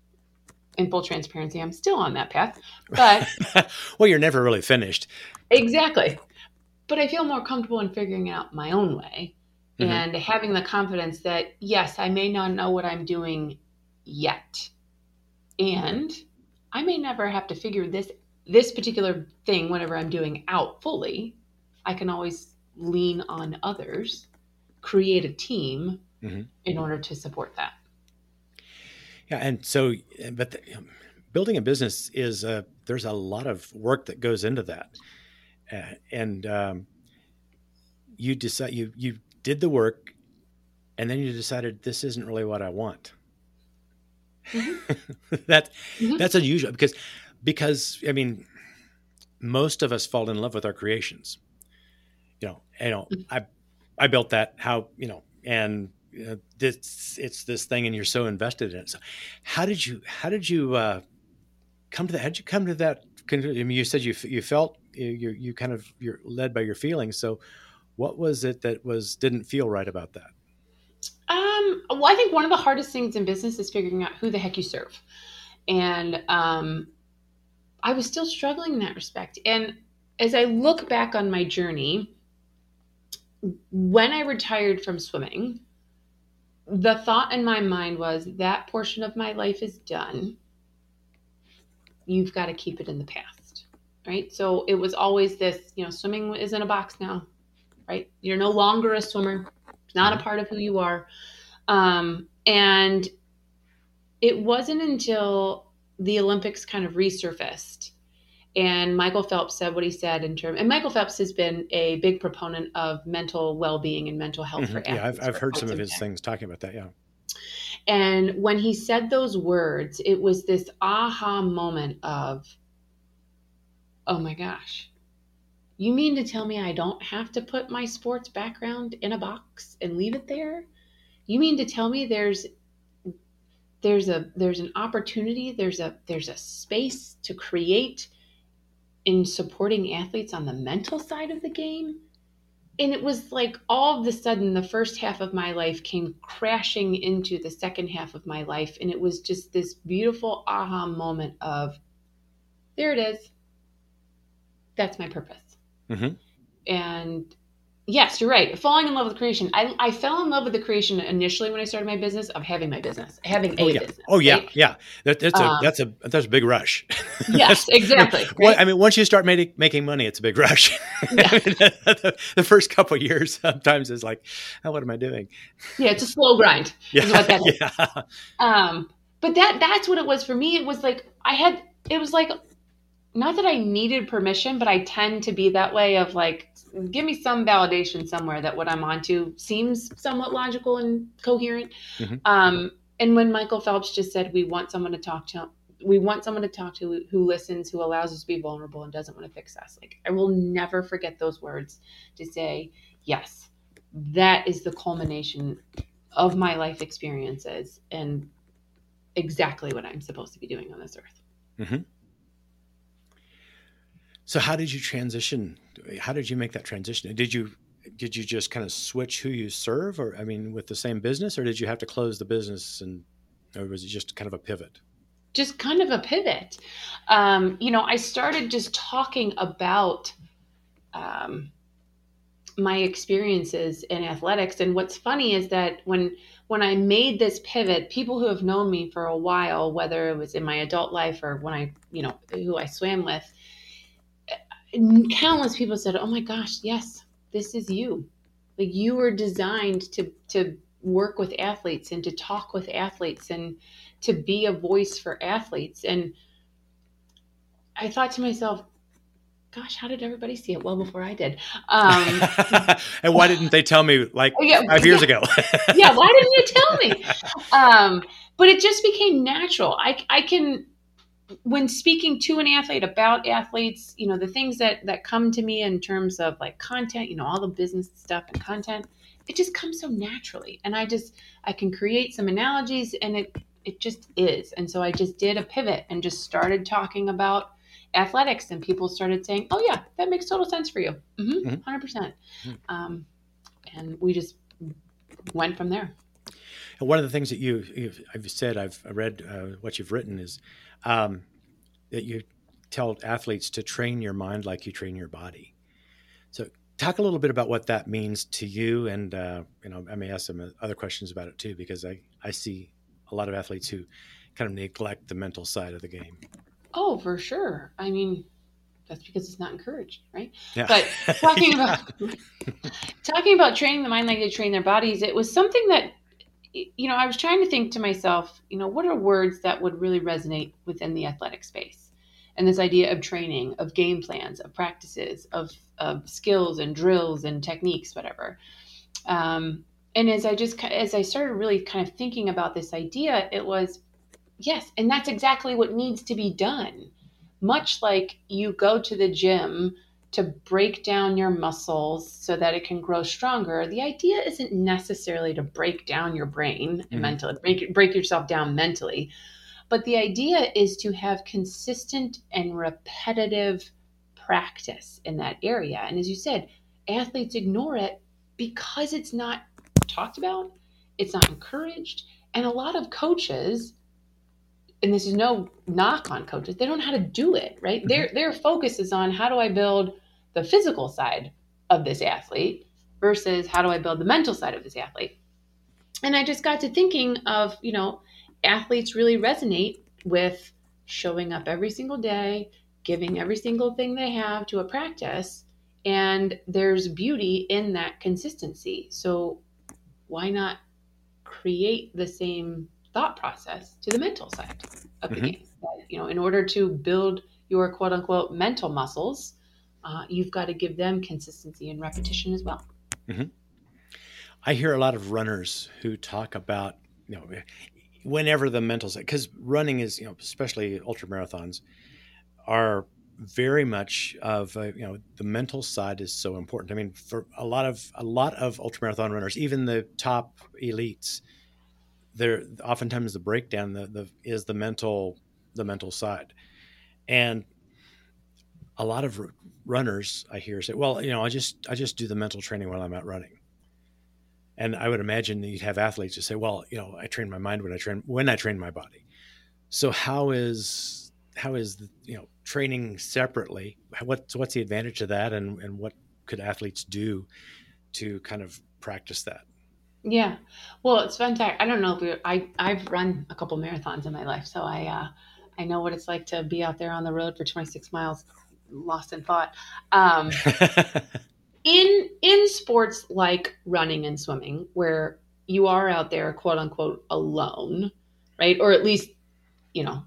In full transparency, I'm still on that path, but well, you're never really finished. Exactly. But I feel more comfortable in figuring it out my own way. Mm-hmm. And having the confidence that, yes, I may not know what I'm doing yet. And I may never have to figure this this particular thing, whatever I'm doing, out fully. I can always lean on others, create a team mm-hmm. in order to support that. Yeah, and so, but the, building a business is, a, there's a lot of work that goes into that. Uh, and um, you decide, you you did the work, and then you decided this isn't really what I want. Mm-hmm. that mm-hmm. That's unusual because because I mean, most of us fall in love with our creations. You know, you know, mm-hmm. I I built that. How you know, and you know, this it's this thing, and you're so invested in it. So, how did you how did you uh, come to that? How did you come to that? I mean, you said you you felt you you kind of you're led by your feelings. So, what was it that was didn't feel right about that? Um, well, I think one of the hardest things in business is figuring out who the heck you serve. And um, I was still struggling in that respect. And as I look back on my journey, when I retired from swimming, the thought in my mind was that portion of my life is done. You've got to keep it in the past, right? So it was always this, you know, swimming is in a box now, right? You're no longer a swimmer. It's not a part of who you are. Um, and it wasn't until the Olympics kind of resurfaced and Michael Phelps said what he said in terms, and Michael Phelps has been a big proponent of mental well-being and mental health mm-hmm. for athletes. Yeah, I've, I've heard some of his time. things talking about that. Yeah. And when he said those words, it was this aha moment of, oh my gosh, you mean to tell me I don't have to put my sports background in a box and leave it there? You mean to tell me there's there's a there's an opportunity, there's a there's a space to create in supporting athletes on the mental side of the game? And it was like all of a sudden the first half of my life came crashing into the second half of my life. And it was just this beautiful aha moment of, there it is. That's my purpose. Mm-hmm. And yes, you're right. Falling in love with creation. I, I fell in love with the creation initially when I started my business of having my business, having a oh, yeah. business. Oh yeah. Right? Yeah. That, that's a, um, that's a, that's a big rush. Yes, exactly. Right? Well, I mean, once you start making, making money, it's a big rush. Yeah. I mean, the, the first couple of years sometimes is like, oh, what am I doing? Yeah. It's a slow grind. Yeah. Is what that is. Yeah. Um, but that, that's what it was for me. It was like, I had, it was like, not that I needed permission, but I tend to be that way of like, give me some validation somewhere that what I'm onto seems somewhat logical and coherent. Mm-hmm. Um, and when Michael Phelps just said, we want someone to talk to, we want someone to talk to who listens, who allows us to be vulnerable and doesn't want to fix us. Like, I will never forget those words to say, yes, that is the culmination of my life experiences and exactly what I'm supposed to be doing on this earth. Mm-hmm. So how did you transition? How did you make that transition? Did you, did you just kind of switch who you serve, or I mean, with the same business, or did you have to close the business, and or was it just kind of a pivot? Just kind of a pivot. Um, you know, I started just talking about um, my experiences in athletics. And what's funny is that when when I made this pivot, people who have known me for a while, whether it was in my adult life or when I, you know, who I swam with, countless people said, "Oh my gosh, yes, this is you. Like you were designed to to work with athletes and to talk with athletes and to be a voice for athletes." And I thought to myself, gosh, how did everybody see it well before I did? Um, and why didn't they tell me like yeah, five years yeah, ago? yeah, why didn't you tell me? Um, but it just became natural. I, I can, when speaking to an athlete about athletes, you know, the things that, that come to me in terms of like content, you know, all the business stuff and content, it just comes so naturally. And I just, I can create some analogies and it, it just is. And so I just did a pivot and just started talking about athletics, and people started saying, "Oh yeah, that makes total sense for you." Mm-hmm, one hundred percent. Um, and we just went from there. And one of the things that you, you've I've said, I've read uh, what you've written is um, that you tell athletes to train your mind like you train your body. So talk a little bit about what that means to you. And, uh, you know, I may ask some other questions about it too, because I, I see a lot of athletes who kind of neglect the mental side of the game. Oh, for sure. I mean, that's because it's not encouraged, right? Yeah. But talking yeah. about talking about training the mind like they train their bodies, it was something that, you know, I was trying to think to myself, you know, what are words that would really resonate within the athletic space? And this idea of training, of game plans, of practices, of, of skills and drills and techniques, whatever. Um, and as I just, as I started really kind of thinking about this idea, it was, yes, and that's exactly what needs to be done. Much like you go to the gym to break down your muscles so that it can grow stronger, the idea isn't necessarily to break down your brain and mm-hmm. mentally, break, break yourself down mentally, but the idea is to have consistent and repetitive practice in that area. And as you said, athletes ignore it because it's not talked about, it's not encouraged, and a lot of coaches, and this is no knock on coaches, they don't know how to do it, right? Mm-hmm. Their their focus is on how do I build the physical side of this athlete versus how do I build the mental side of this athlete. And I just got to thinking of, you know, athletes really resonate with showing up every single day, giving every single thing they have to a practice, and there's beauty in that consistency. So why not create the same thought process to the mental side of the mm-hmm. game? That, you know, in order to build your quote unquote mental muscles, uh, you've got to give them consistency and repetition as well. Mm-hmm. I hear a lot of runners who talk about, you know, whenever the mental side, because running is, you know, especially ultra marathons, are very much of, uh, you know, the mental side is so important. I mean, for a lot of a lot of ultra marathon runners, even the top elites, there oftentimes the breakdown the, the is the mental the mental side. And a lot of runners I hear say, well, you know, I just I just do the mental training while I'm out running. And I would imagine that you'd have athletes just say, well, you know, I train my mind when I train when I train my body. So how is how is the, you know, training separately? What's what's the advantage of that, and and what could athletes do to kind of practice that? Yeah, well, it's fantastic. I don't know if we, I I've run a couple marathons in my life, so I uh, I know what it's like to be out there on the road for twenty-six miles, lost in thought. Um, in in sports like running and swimming, where you are out there, quote unquote, alone, right? Or at least, you know,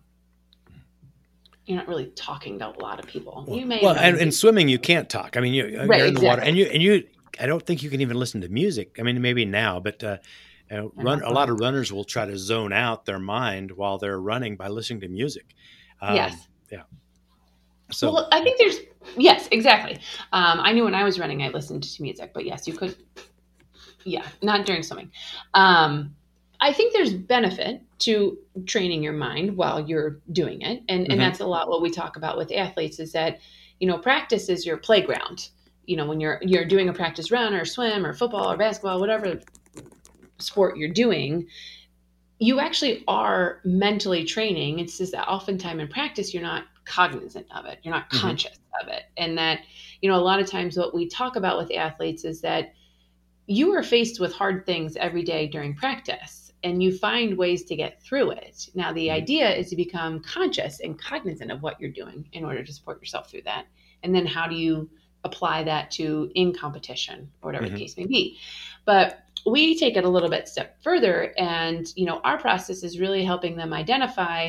you're not really talking to a lot of people. Well, you may well and in swimming you can't talk. I mean, you, right, you're in the exactly. water, and you and you. I don't think you can even listen to music. I mean, maybe now, but uh, you know, run, a lot of runners will try to zone out their mind while they're running by listening to music. Um, yes. Yeah. So well, I think there's, yes, exactly. Um, I knew when I was running, I listened to music, but yes, you could. Yeah, not during swimming. Um, I think there's benefit to training your mind while you're doing it. And, mm-hmm. and that's a lot what we talk about with athletes is that, you know, practice is your playground. you know, when you're you're doing a practice run or swim or football or basketball, whatever sport you're doing, you actually are mentally training. It's just that oftentimes in practice, you're not cognizant of it. You're not Mm-hmm. conscious of it. And that, you know, a lot of times what we talk about with athletes is that you are faced with hard things every day during practice, and you find ways to get through it. Now, the Mm-hmm. idea is to become conscious and cognizant of what you're doing in order to support yourself through that. And then how do you apply that to in competition or whatever Mm-hmm. the case may be? But we take it a little bit step further, and you know, our process is really helping them identify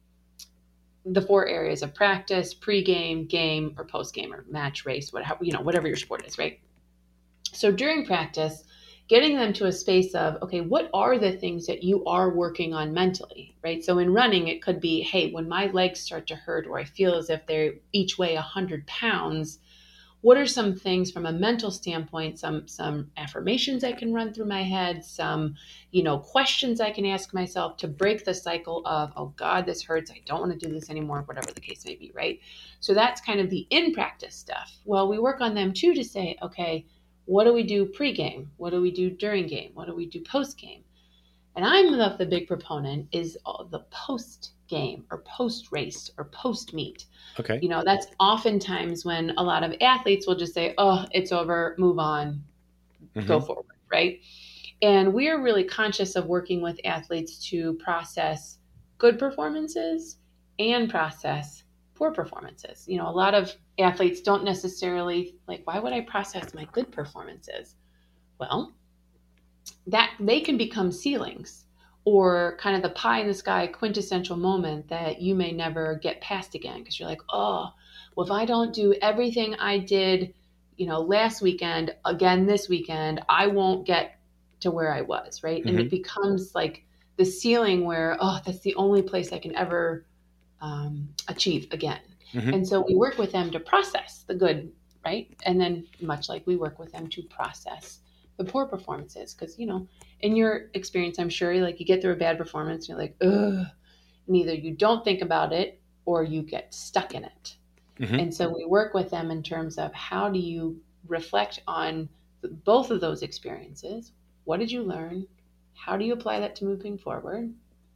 the four areas of practice: pre-game, game, or post-game, or match, race, whatever, you know, whatever your sport is, right? So during practice, getting them to a space of, okay, what are the things that you are working on mentally, right? So in running, it could be, hey, when my legs start to hurt or I feel as if they each weigh one hundred pounds, what are some things from a mental standpoint, some some affirmations I can run through my head, some, you know, questions I can ask myself to break the cycle of, oh God, this hurts, I don't want to do this anymore, whatever the case may be, right? So that's kind of the in-practice stuff. Well, we work on them too to say, okay, what do we do pre-game? What do we do during game? What do we do post-game? And I'm the, the big proponent is the post-game or post-race or post-meet. Okay. You know, that's oftentimes when a lot of athletes will just say, oh, it's over, move on, Mm-hmm. go forward, right? And we're really conscious of working with athletes to process good performances and process poor performances. You know, a lot of athletes don't necessarily like, why would I process my good performances? Well, that they can become ceilings or kind of the pie in the sky quintessential moment that you may never get past again because you're like, oh, well, if I don't do everything I did, you know, last weekend again this weekend, I won't get to where I was, right? Mm-hmm. And it becomes like the ceiling where, oh, that's the only place I can ever um, achieve again. Mm-hmm. And so we work with them to process the good, right? And then much like we work with them to process the poor performances, because, you know, in your experience, I'm sure, like, you get through a bad performance and you're like, ugh, and either you don't think about it or you get stuck in it. Mm-hmm. And so we work with them in terms of how do you reflect on both of those experiences? What did you learn? How do you apply that to moving forward?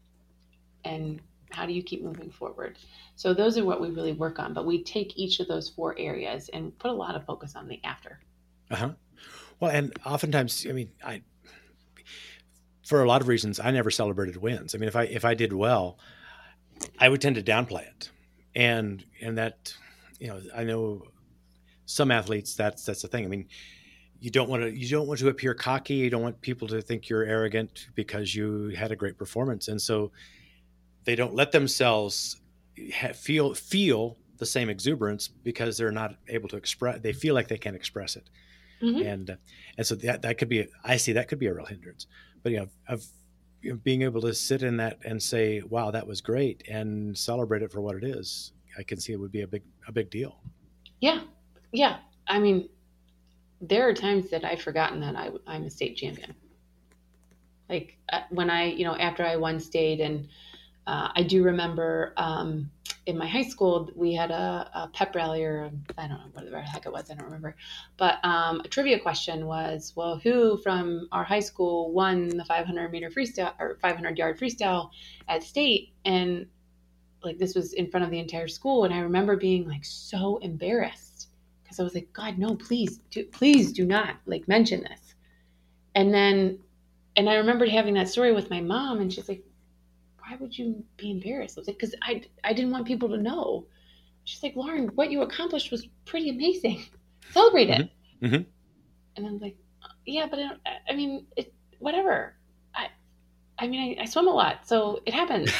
And how do you keep moving forward? So those are what we really work on, but we take each of those four areas and put a lot of focus on the after. Uh-huh. Well, and oftentimes, I mean, I, for a lot of reasons, I never celebrated wins. I mean, if I, if I did well, I would tend to downplay it. And, and that, you know, I know some athletes, that's, that's the thing. I mean, you don't want to, you don't want to appear cocky. You don't want people to think you're arrogant because you had a great performance. And so they don't let themselves ha- feel, feel the same exuberance because they're not able to express, they feel like they can't express it. Mm-hmm. And, uh, and so that, that could be, I see that could be a real hindrance, but, you know, of you know, being able to sit in that and say, wow, that was great, and celebrate it for what it is, I can see it would be a big, a big deal. Yeah. Yeah. I mean, there are times that I've forgotten that I, I'm a state champion. Like uh, when I, you know, after I won state, and uh, I do remember um, in my high school, we had a, a pep rally, or I don't know what the heck it was, I don't remember. But um, a trivia question was, well, who from our high school won the five hundred meter freestyle or five hundred yard freestyle at state? And like, this was in front of the entire school. And I remember being like so embarrassed because I was like, God, no, please, do, please do not like mention this. And then, and I remembered having that story with my mom, and she's like, why would you be embarrassed? I was like, because I, I didn't want people to know. She's like, Lauren, what you accomplished was pretty amazing. Celebrate it. Mm-hmm. Mm-hmm. And I'm like, yeah, but I, I mean, it, whatever. I, I mean, I, I swim a lot, so it happens.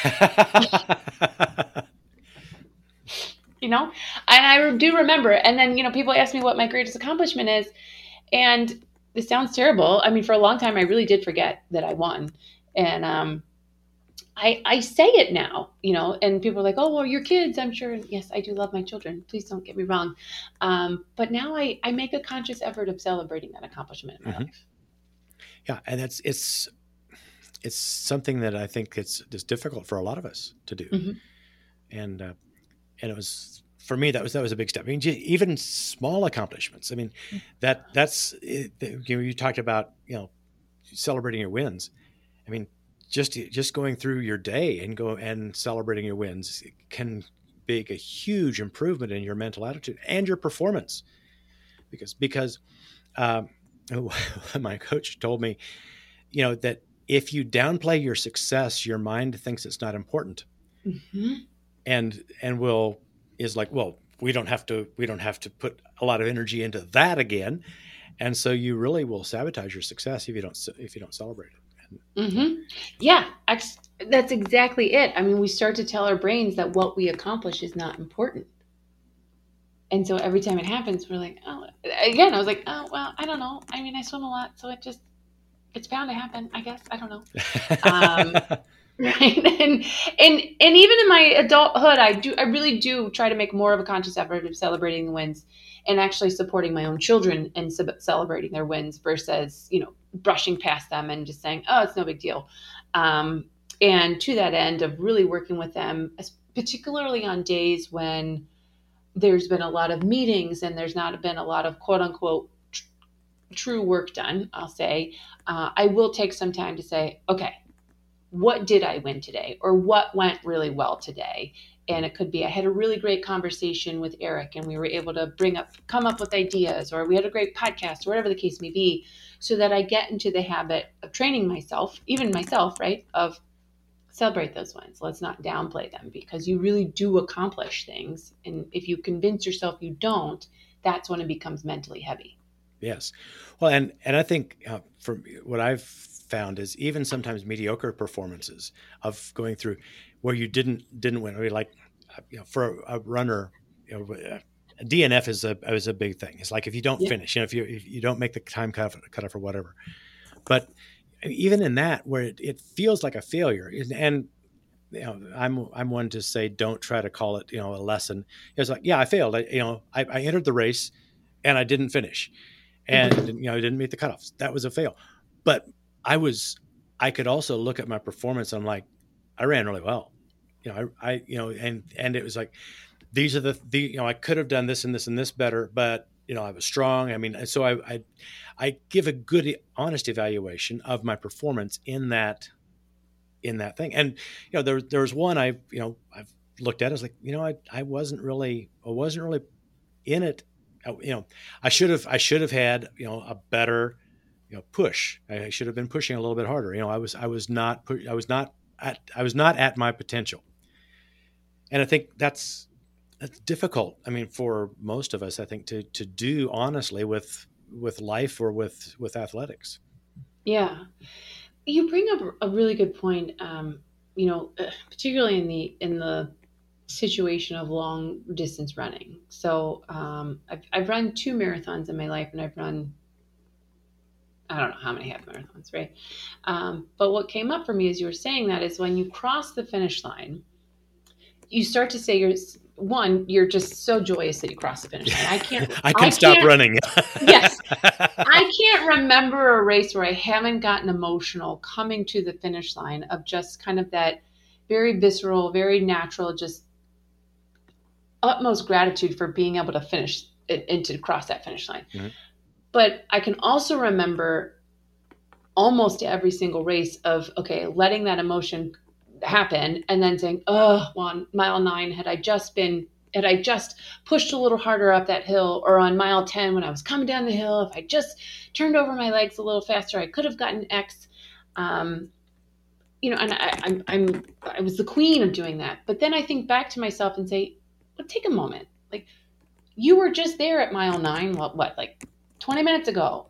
You know, and I do remember. And then, you know, people ask me what my greatest accomplishment is, and this sounds terrible. I mean, for a long time, I really did forget that I won, and um. I, I say it now, you know, and people are like, oh, well, your kids, I'm sure. Yes, I do love my children. Please don't get me wrong. Um, but now I, I make a conscious effort of celebrating that accomplishment in my mm-hmm. life. Yeah. And that's, it's, it's something that I think it's just difficult for a lot of us to do. Mm-hmm. And, uh, and it was, for me, that was, that was a big step. I mean, even small accomplishments. I mean, that that's, you know, you talked about, you know, celebrating your wins. I mean, just, just going through your day and go and celebrating your wins can make a huge improvement in your mental attitude and your performance. Because, because, um, my coach told me, you know, that if you downplay your success, your mind thinks it's not important. Mm-hmm. And, and will is like, well, we don't have to, we don't have to put a lot of energy into that again. And so you really will sabotage your success if you don't, if you don't celebrate it. Mm-hmm. Yeah, that's exactly it. I mean, we start to tell our brains that what we accomplish is not important. And so every time it happens, we're like, oh, again, I was like, oh, well, I don't know. I mean, I swim a lot, so it just, it's bound to happen, I guess. I don't know. Um, right. And, and, and even in my adulthood, I do, I really do try to make more of a conscious effort of celebrating the wins and actually supporting my own children and celebrating their wins versus, you know, brushing past them and just saying, oh, it's no big deal. Um, and to that end of really working with them, particularly on days when there's been a lot of meetings and there's not been a lot of quote unquote tr- true work done, I'll say, uh, I will take some time to say, okay, what did I win today? Or what went really well today? And it could be, I had a really great conversation with Eric and we were able to bring up, come up with ideas, or we had a great podcast, or whatever the case may be, so that I get into the habit of training myself, even myself, right? Of celebrate those wins. Let's not downplay them, because you really do accomplish things. And if you convince yourself you don't, that's when it becomes mentally heavy. Yes. Well, and, and I think uh, from what I've found is even sometimes mediocre performances of going through where you didn't, didn't win. I mean, like, you know, for a, a runner, you know, a D N F is a, is a big thing. It's like, if you don't yeah. finish, you know, if you, if you don't make the time cut off, cut off or whatever, but even in that, where it, it feels like a failure, and you know, I'm I'm one to say, don't try to call it, you know, a lesson. It's like, yeah, I failed. I, you know, I, I entered the race, and I didn't finish, and you know, I didn't meet the cutoffs. That was a fail. But I was, I could also look at my performance. And I'm like, I ran really well. You know, I, I you know, and and it was like, these are the the you know, I could have done this and this and this better, but you know, I was strong. I mean, so I, I, I give a good, honest evaluation of my performance in that, in that thing. And, you know, there, there was one I, you know, I've looked at, I was like, you know, I, I wasn't really, I wasn't really in it. I, you know, I should have, I should have had, you know, a better, you know, push. I, I should have been pushing a little bit harder. You know, I was, I was not, I was not at, I was not at my potential. And I think that's, It's difficult. I mean, for most of us, I think, to to do honestly with with life or with with athletics. Yeah, you bring up a really good point. Um, you know, particularly in the in the situation of long distance running. So um, I've I've run two marathons in my life, and I've run I don't know how many half marathons, right? Um, but what came up for me as you were saying that is when you cross the finish line, you start to say you're. One, you're just so joyous that you crossed the finish line. I can't. I can I stop can't, running. Yes, I can't remember a race where I haven't gotten emotional coming to the finish line of just kind of that very visceral, very natural, just utmost gratitude for being able to finish and to cross that finish line. Mm-hmm. But I can also remember almost every single race of okay, letting that emotion happen and then saying, oh, well, on mile nine, had I just been, had I just pushed a little harder up that hill, or on mile ten, when I was coming down the hill, if I just turned over my legs a little faster, I could have gotten X. Um, you know, and I, I'm, I'm, I was the queen of doing that. But then I think back to myself and say, well, take a moment. Like, you were just there at mile nine, what, what, like twenty minutes ago.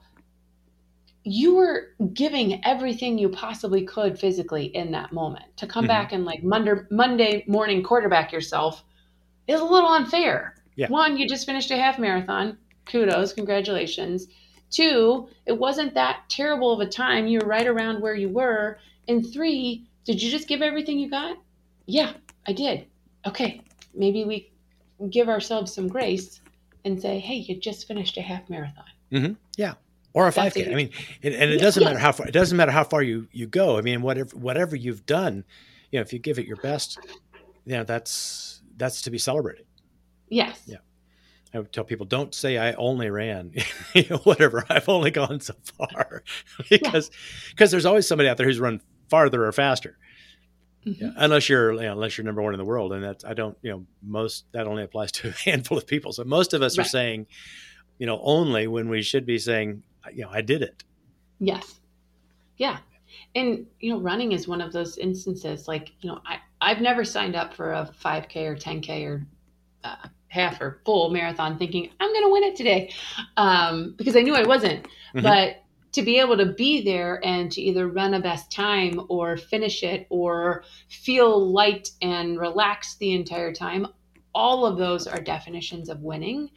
You were giving everything you possibly could physically in that moment. To come mm-hmm. back and like Monday, Monday morning quarterback yourself is a little unfair. Yeah. One, you just finished a half marathon. Kudos, congratulations. Two, it wasn't that terrible of a time. You were right around where you were. And three, did you just give everything you got? Yeah, I did. Okay, maybe we give ourselves some grace and say, hey, you just finished a half marathon. Mm-hmm. Yeah. Or a five K. I mean, and, and it doesn't matter how far, it doesn't matter how far you, you go. I mean, whatever, whatever you've done, you know, if you give it your best, you know, that's, that's to be celebrated. Yes. Yeah. I would tell people, don't say I only ran, you know, whatever. I've only gone so far because, yeah. because there's always somebody out there who's run farther or faster. Mm-hmm. Yeah. Unless you're, you know, unless you're number one in the world. And that's, I don't, you know, most, that only applies to a handful of people. So most of us right. are saying, you know, only when we should be saying, you know, I did it. Yes. Yeah. And, you know, running is one of those instances, like, you know, I, I've never signed up for a five K or ten K or uh, half or full marathon thinking I'm going to win it today um, because I knew I wasn't. Mm-hmm. But to be able to be there and to either run a best time or finish it or feel light and relaxed the entire time, all of those are definitions of winning.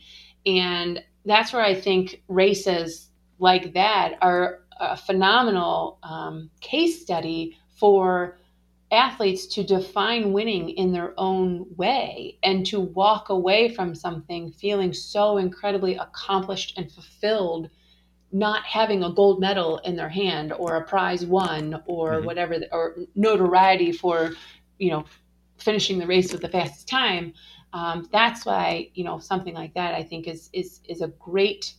And that's where I think races like that are a phenomenal um, case study for athletes to define winning in their own way and to walk away from something feeling so incredibly accomplished and fulfilled, not having a gold medal in their hand or a prize won or mm-hmm. whatever, or notoriety for, you know, finishing the race with the fastest time. Um, that's why, you know, something like that I think is is is a great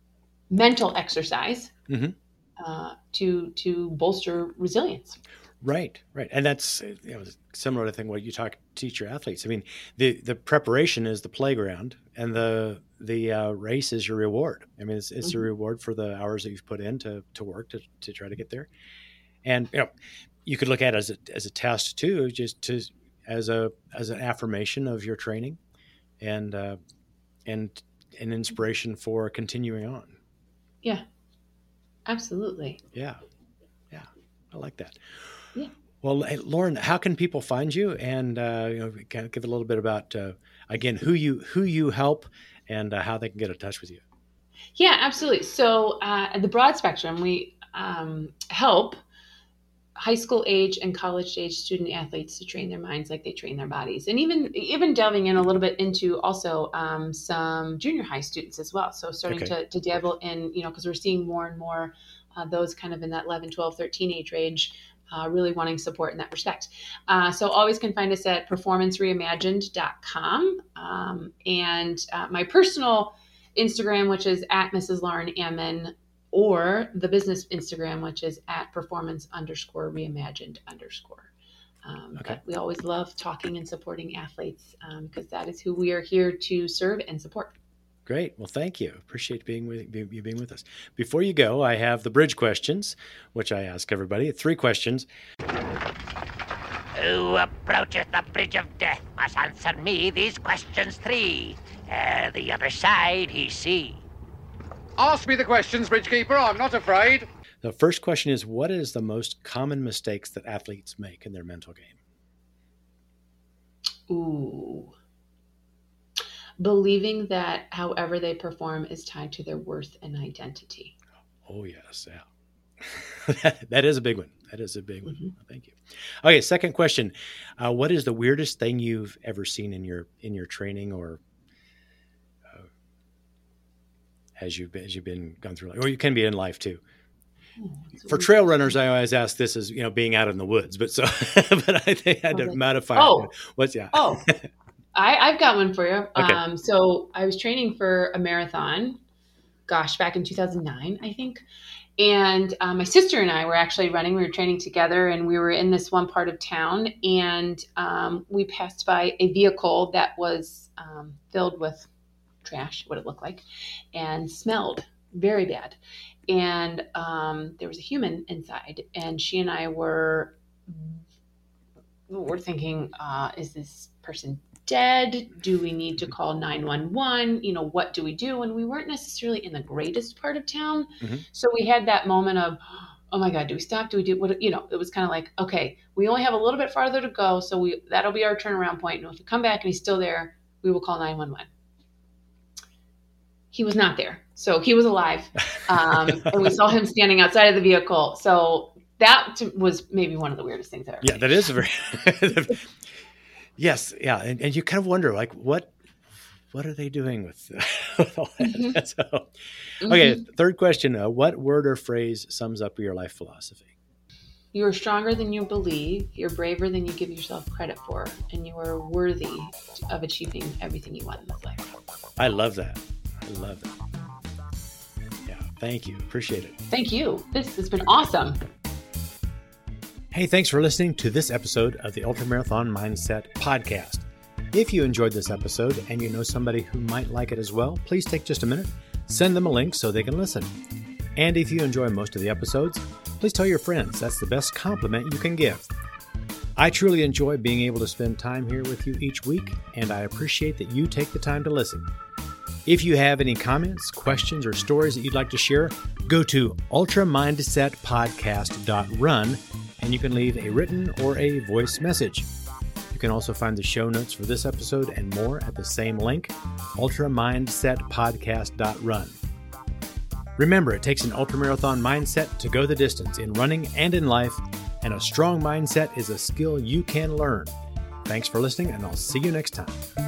mental exercise mm-hmm. uh, to to bolster resilience. Right, right, and that's, you know, similar to the thing what you talk teach your athletes. I mean, the the preparation is the playground, and the the uh, race is your reward. I mean, it's, it's mm-hmm. a reward for the hours that you've put in to to work to to try to get there. And you know, you could look at it as a as a test too, just to as a as an affirmation of your training, and uh, and an inspiration for continuing on. Yeah, absolutely. Yeah, yeah, I like that. Yeah. Well, hey, Lauren, how can people find you, and uh, you know, kind of give a little bit about uh, again who you who you help and uh, how they can get in touch with you? Yeah, absolutely. So uh, at the broad spectrum, we um, help high school age and college age student athletes to train their minds like they train their bodies, and even even delving in a little bit into also um, some junior high students as well. So starting okay. to, to dabble in, you know, because we're seeing more and more uh, those kind of in that eleven, twelve, thirteen age range. Uh, really wanting support in that respect. Uh, so always can find us at performance reimagined dot com. Um, and uh, my personal Instagram, which is at Missus Lauren Ammon, or the business Instagram, which is at performance underscore reimagined underscore. Um, okay. But we always love talking and supporting athletes um, because that is who we are here to serve and support. Great. Well, thank you. Appreciate being with you being with us. Before you go, I have the bridge questions, which I ask everybody. Three questions. Who approacheth the bridge of death must answer me these questions three. Ere the other side he see. Ask me the questions, Bridgekeeper. I'm not afraid. The first question is, what is the most common mistakes that athletes make in their mental game? Ooh. Believing that however they perform is tied to their worth and identity. Oh, yes. Yeah. that, that is a big one. That is a big one. Mm-hmm. Thank you. Okay. Second question. Uh, what is the weirdest thing you've ever seen in your, in your training or uh, as you've been, as you've been gone through, or you can be in life too. Oh, for trail runners, I always ask this as, you know, being out in the woods, but so, but I think I had to modify oh. it. What's, yeah. Oh, I, I've got one for you. Okay. Um, so I was training for a marathon, gosh, back in two thousand nine, I think. And um, my sister and I were actually running. We were training together, and we were in this one part of town. And um, we passed by a vehicle that was um, filled with trash, what it looked like, and smelled very bad. And um, there was a human inside. And she and I were, were thinking, uh, is this person dead? Do we need to call nine one one? You know, what do we do? And we weren't necessarily in the greatest part of town. Mm-hmm. So we had that moment of, oh my God, do we stop? Do we do what? You know, it was kind of like, okay, we only have a little bit farther to go. So we, that'll be our turnaround point. And if we come back and he's still there, we will call nine one one. He was not there. So he was alive. Um, and we saw him standing outside of the vehicle. So that was maybe one of the weirdest things ever. Yeah, that is a very, yes. Yeah. And, and you kind of wonder, like, what, what are they doing with, with all that? Mm-hmm. So, okay. Mm-hmm. Third question. Uh, what word or phrase sums up your life philosophy? You are stronger than you believe, you're braver than you give yourself credit for, and you are worthy of achieving everything you want in this life. I love that. I love it. Yeah, thank you. Appreciate it. Thank you. This has been awesome. Hey, thanks for listening to this episode of the Ultramarathon Mindset Podcast. If you enjoyed this episode and you know somebody who might like it as well, please take just a minute, send them a link so they can listen. And if you enjoy most of the episodes, please tell your friends. That's the best compliment you can give. I truly enjoy being able to spend time here with you each week, and I appreciate that you take the time to listen. If you have any comments, questions, or stories that you'd like to share, go to ultra mindset podcast dot run and you can leave a written or a voice message. You can also find the show notes for this episode and more at the same link, ultra mindset podcast dot run. Remember, it takes an ultramarathon mindset to go the distance in running and in life, and a strong mindset is a skill you can learn. Thanks for listening, and I'll see you next time.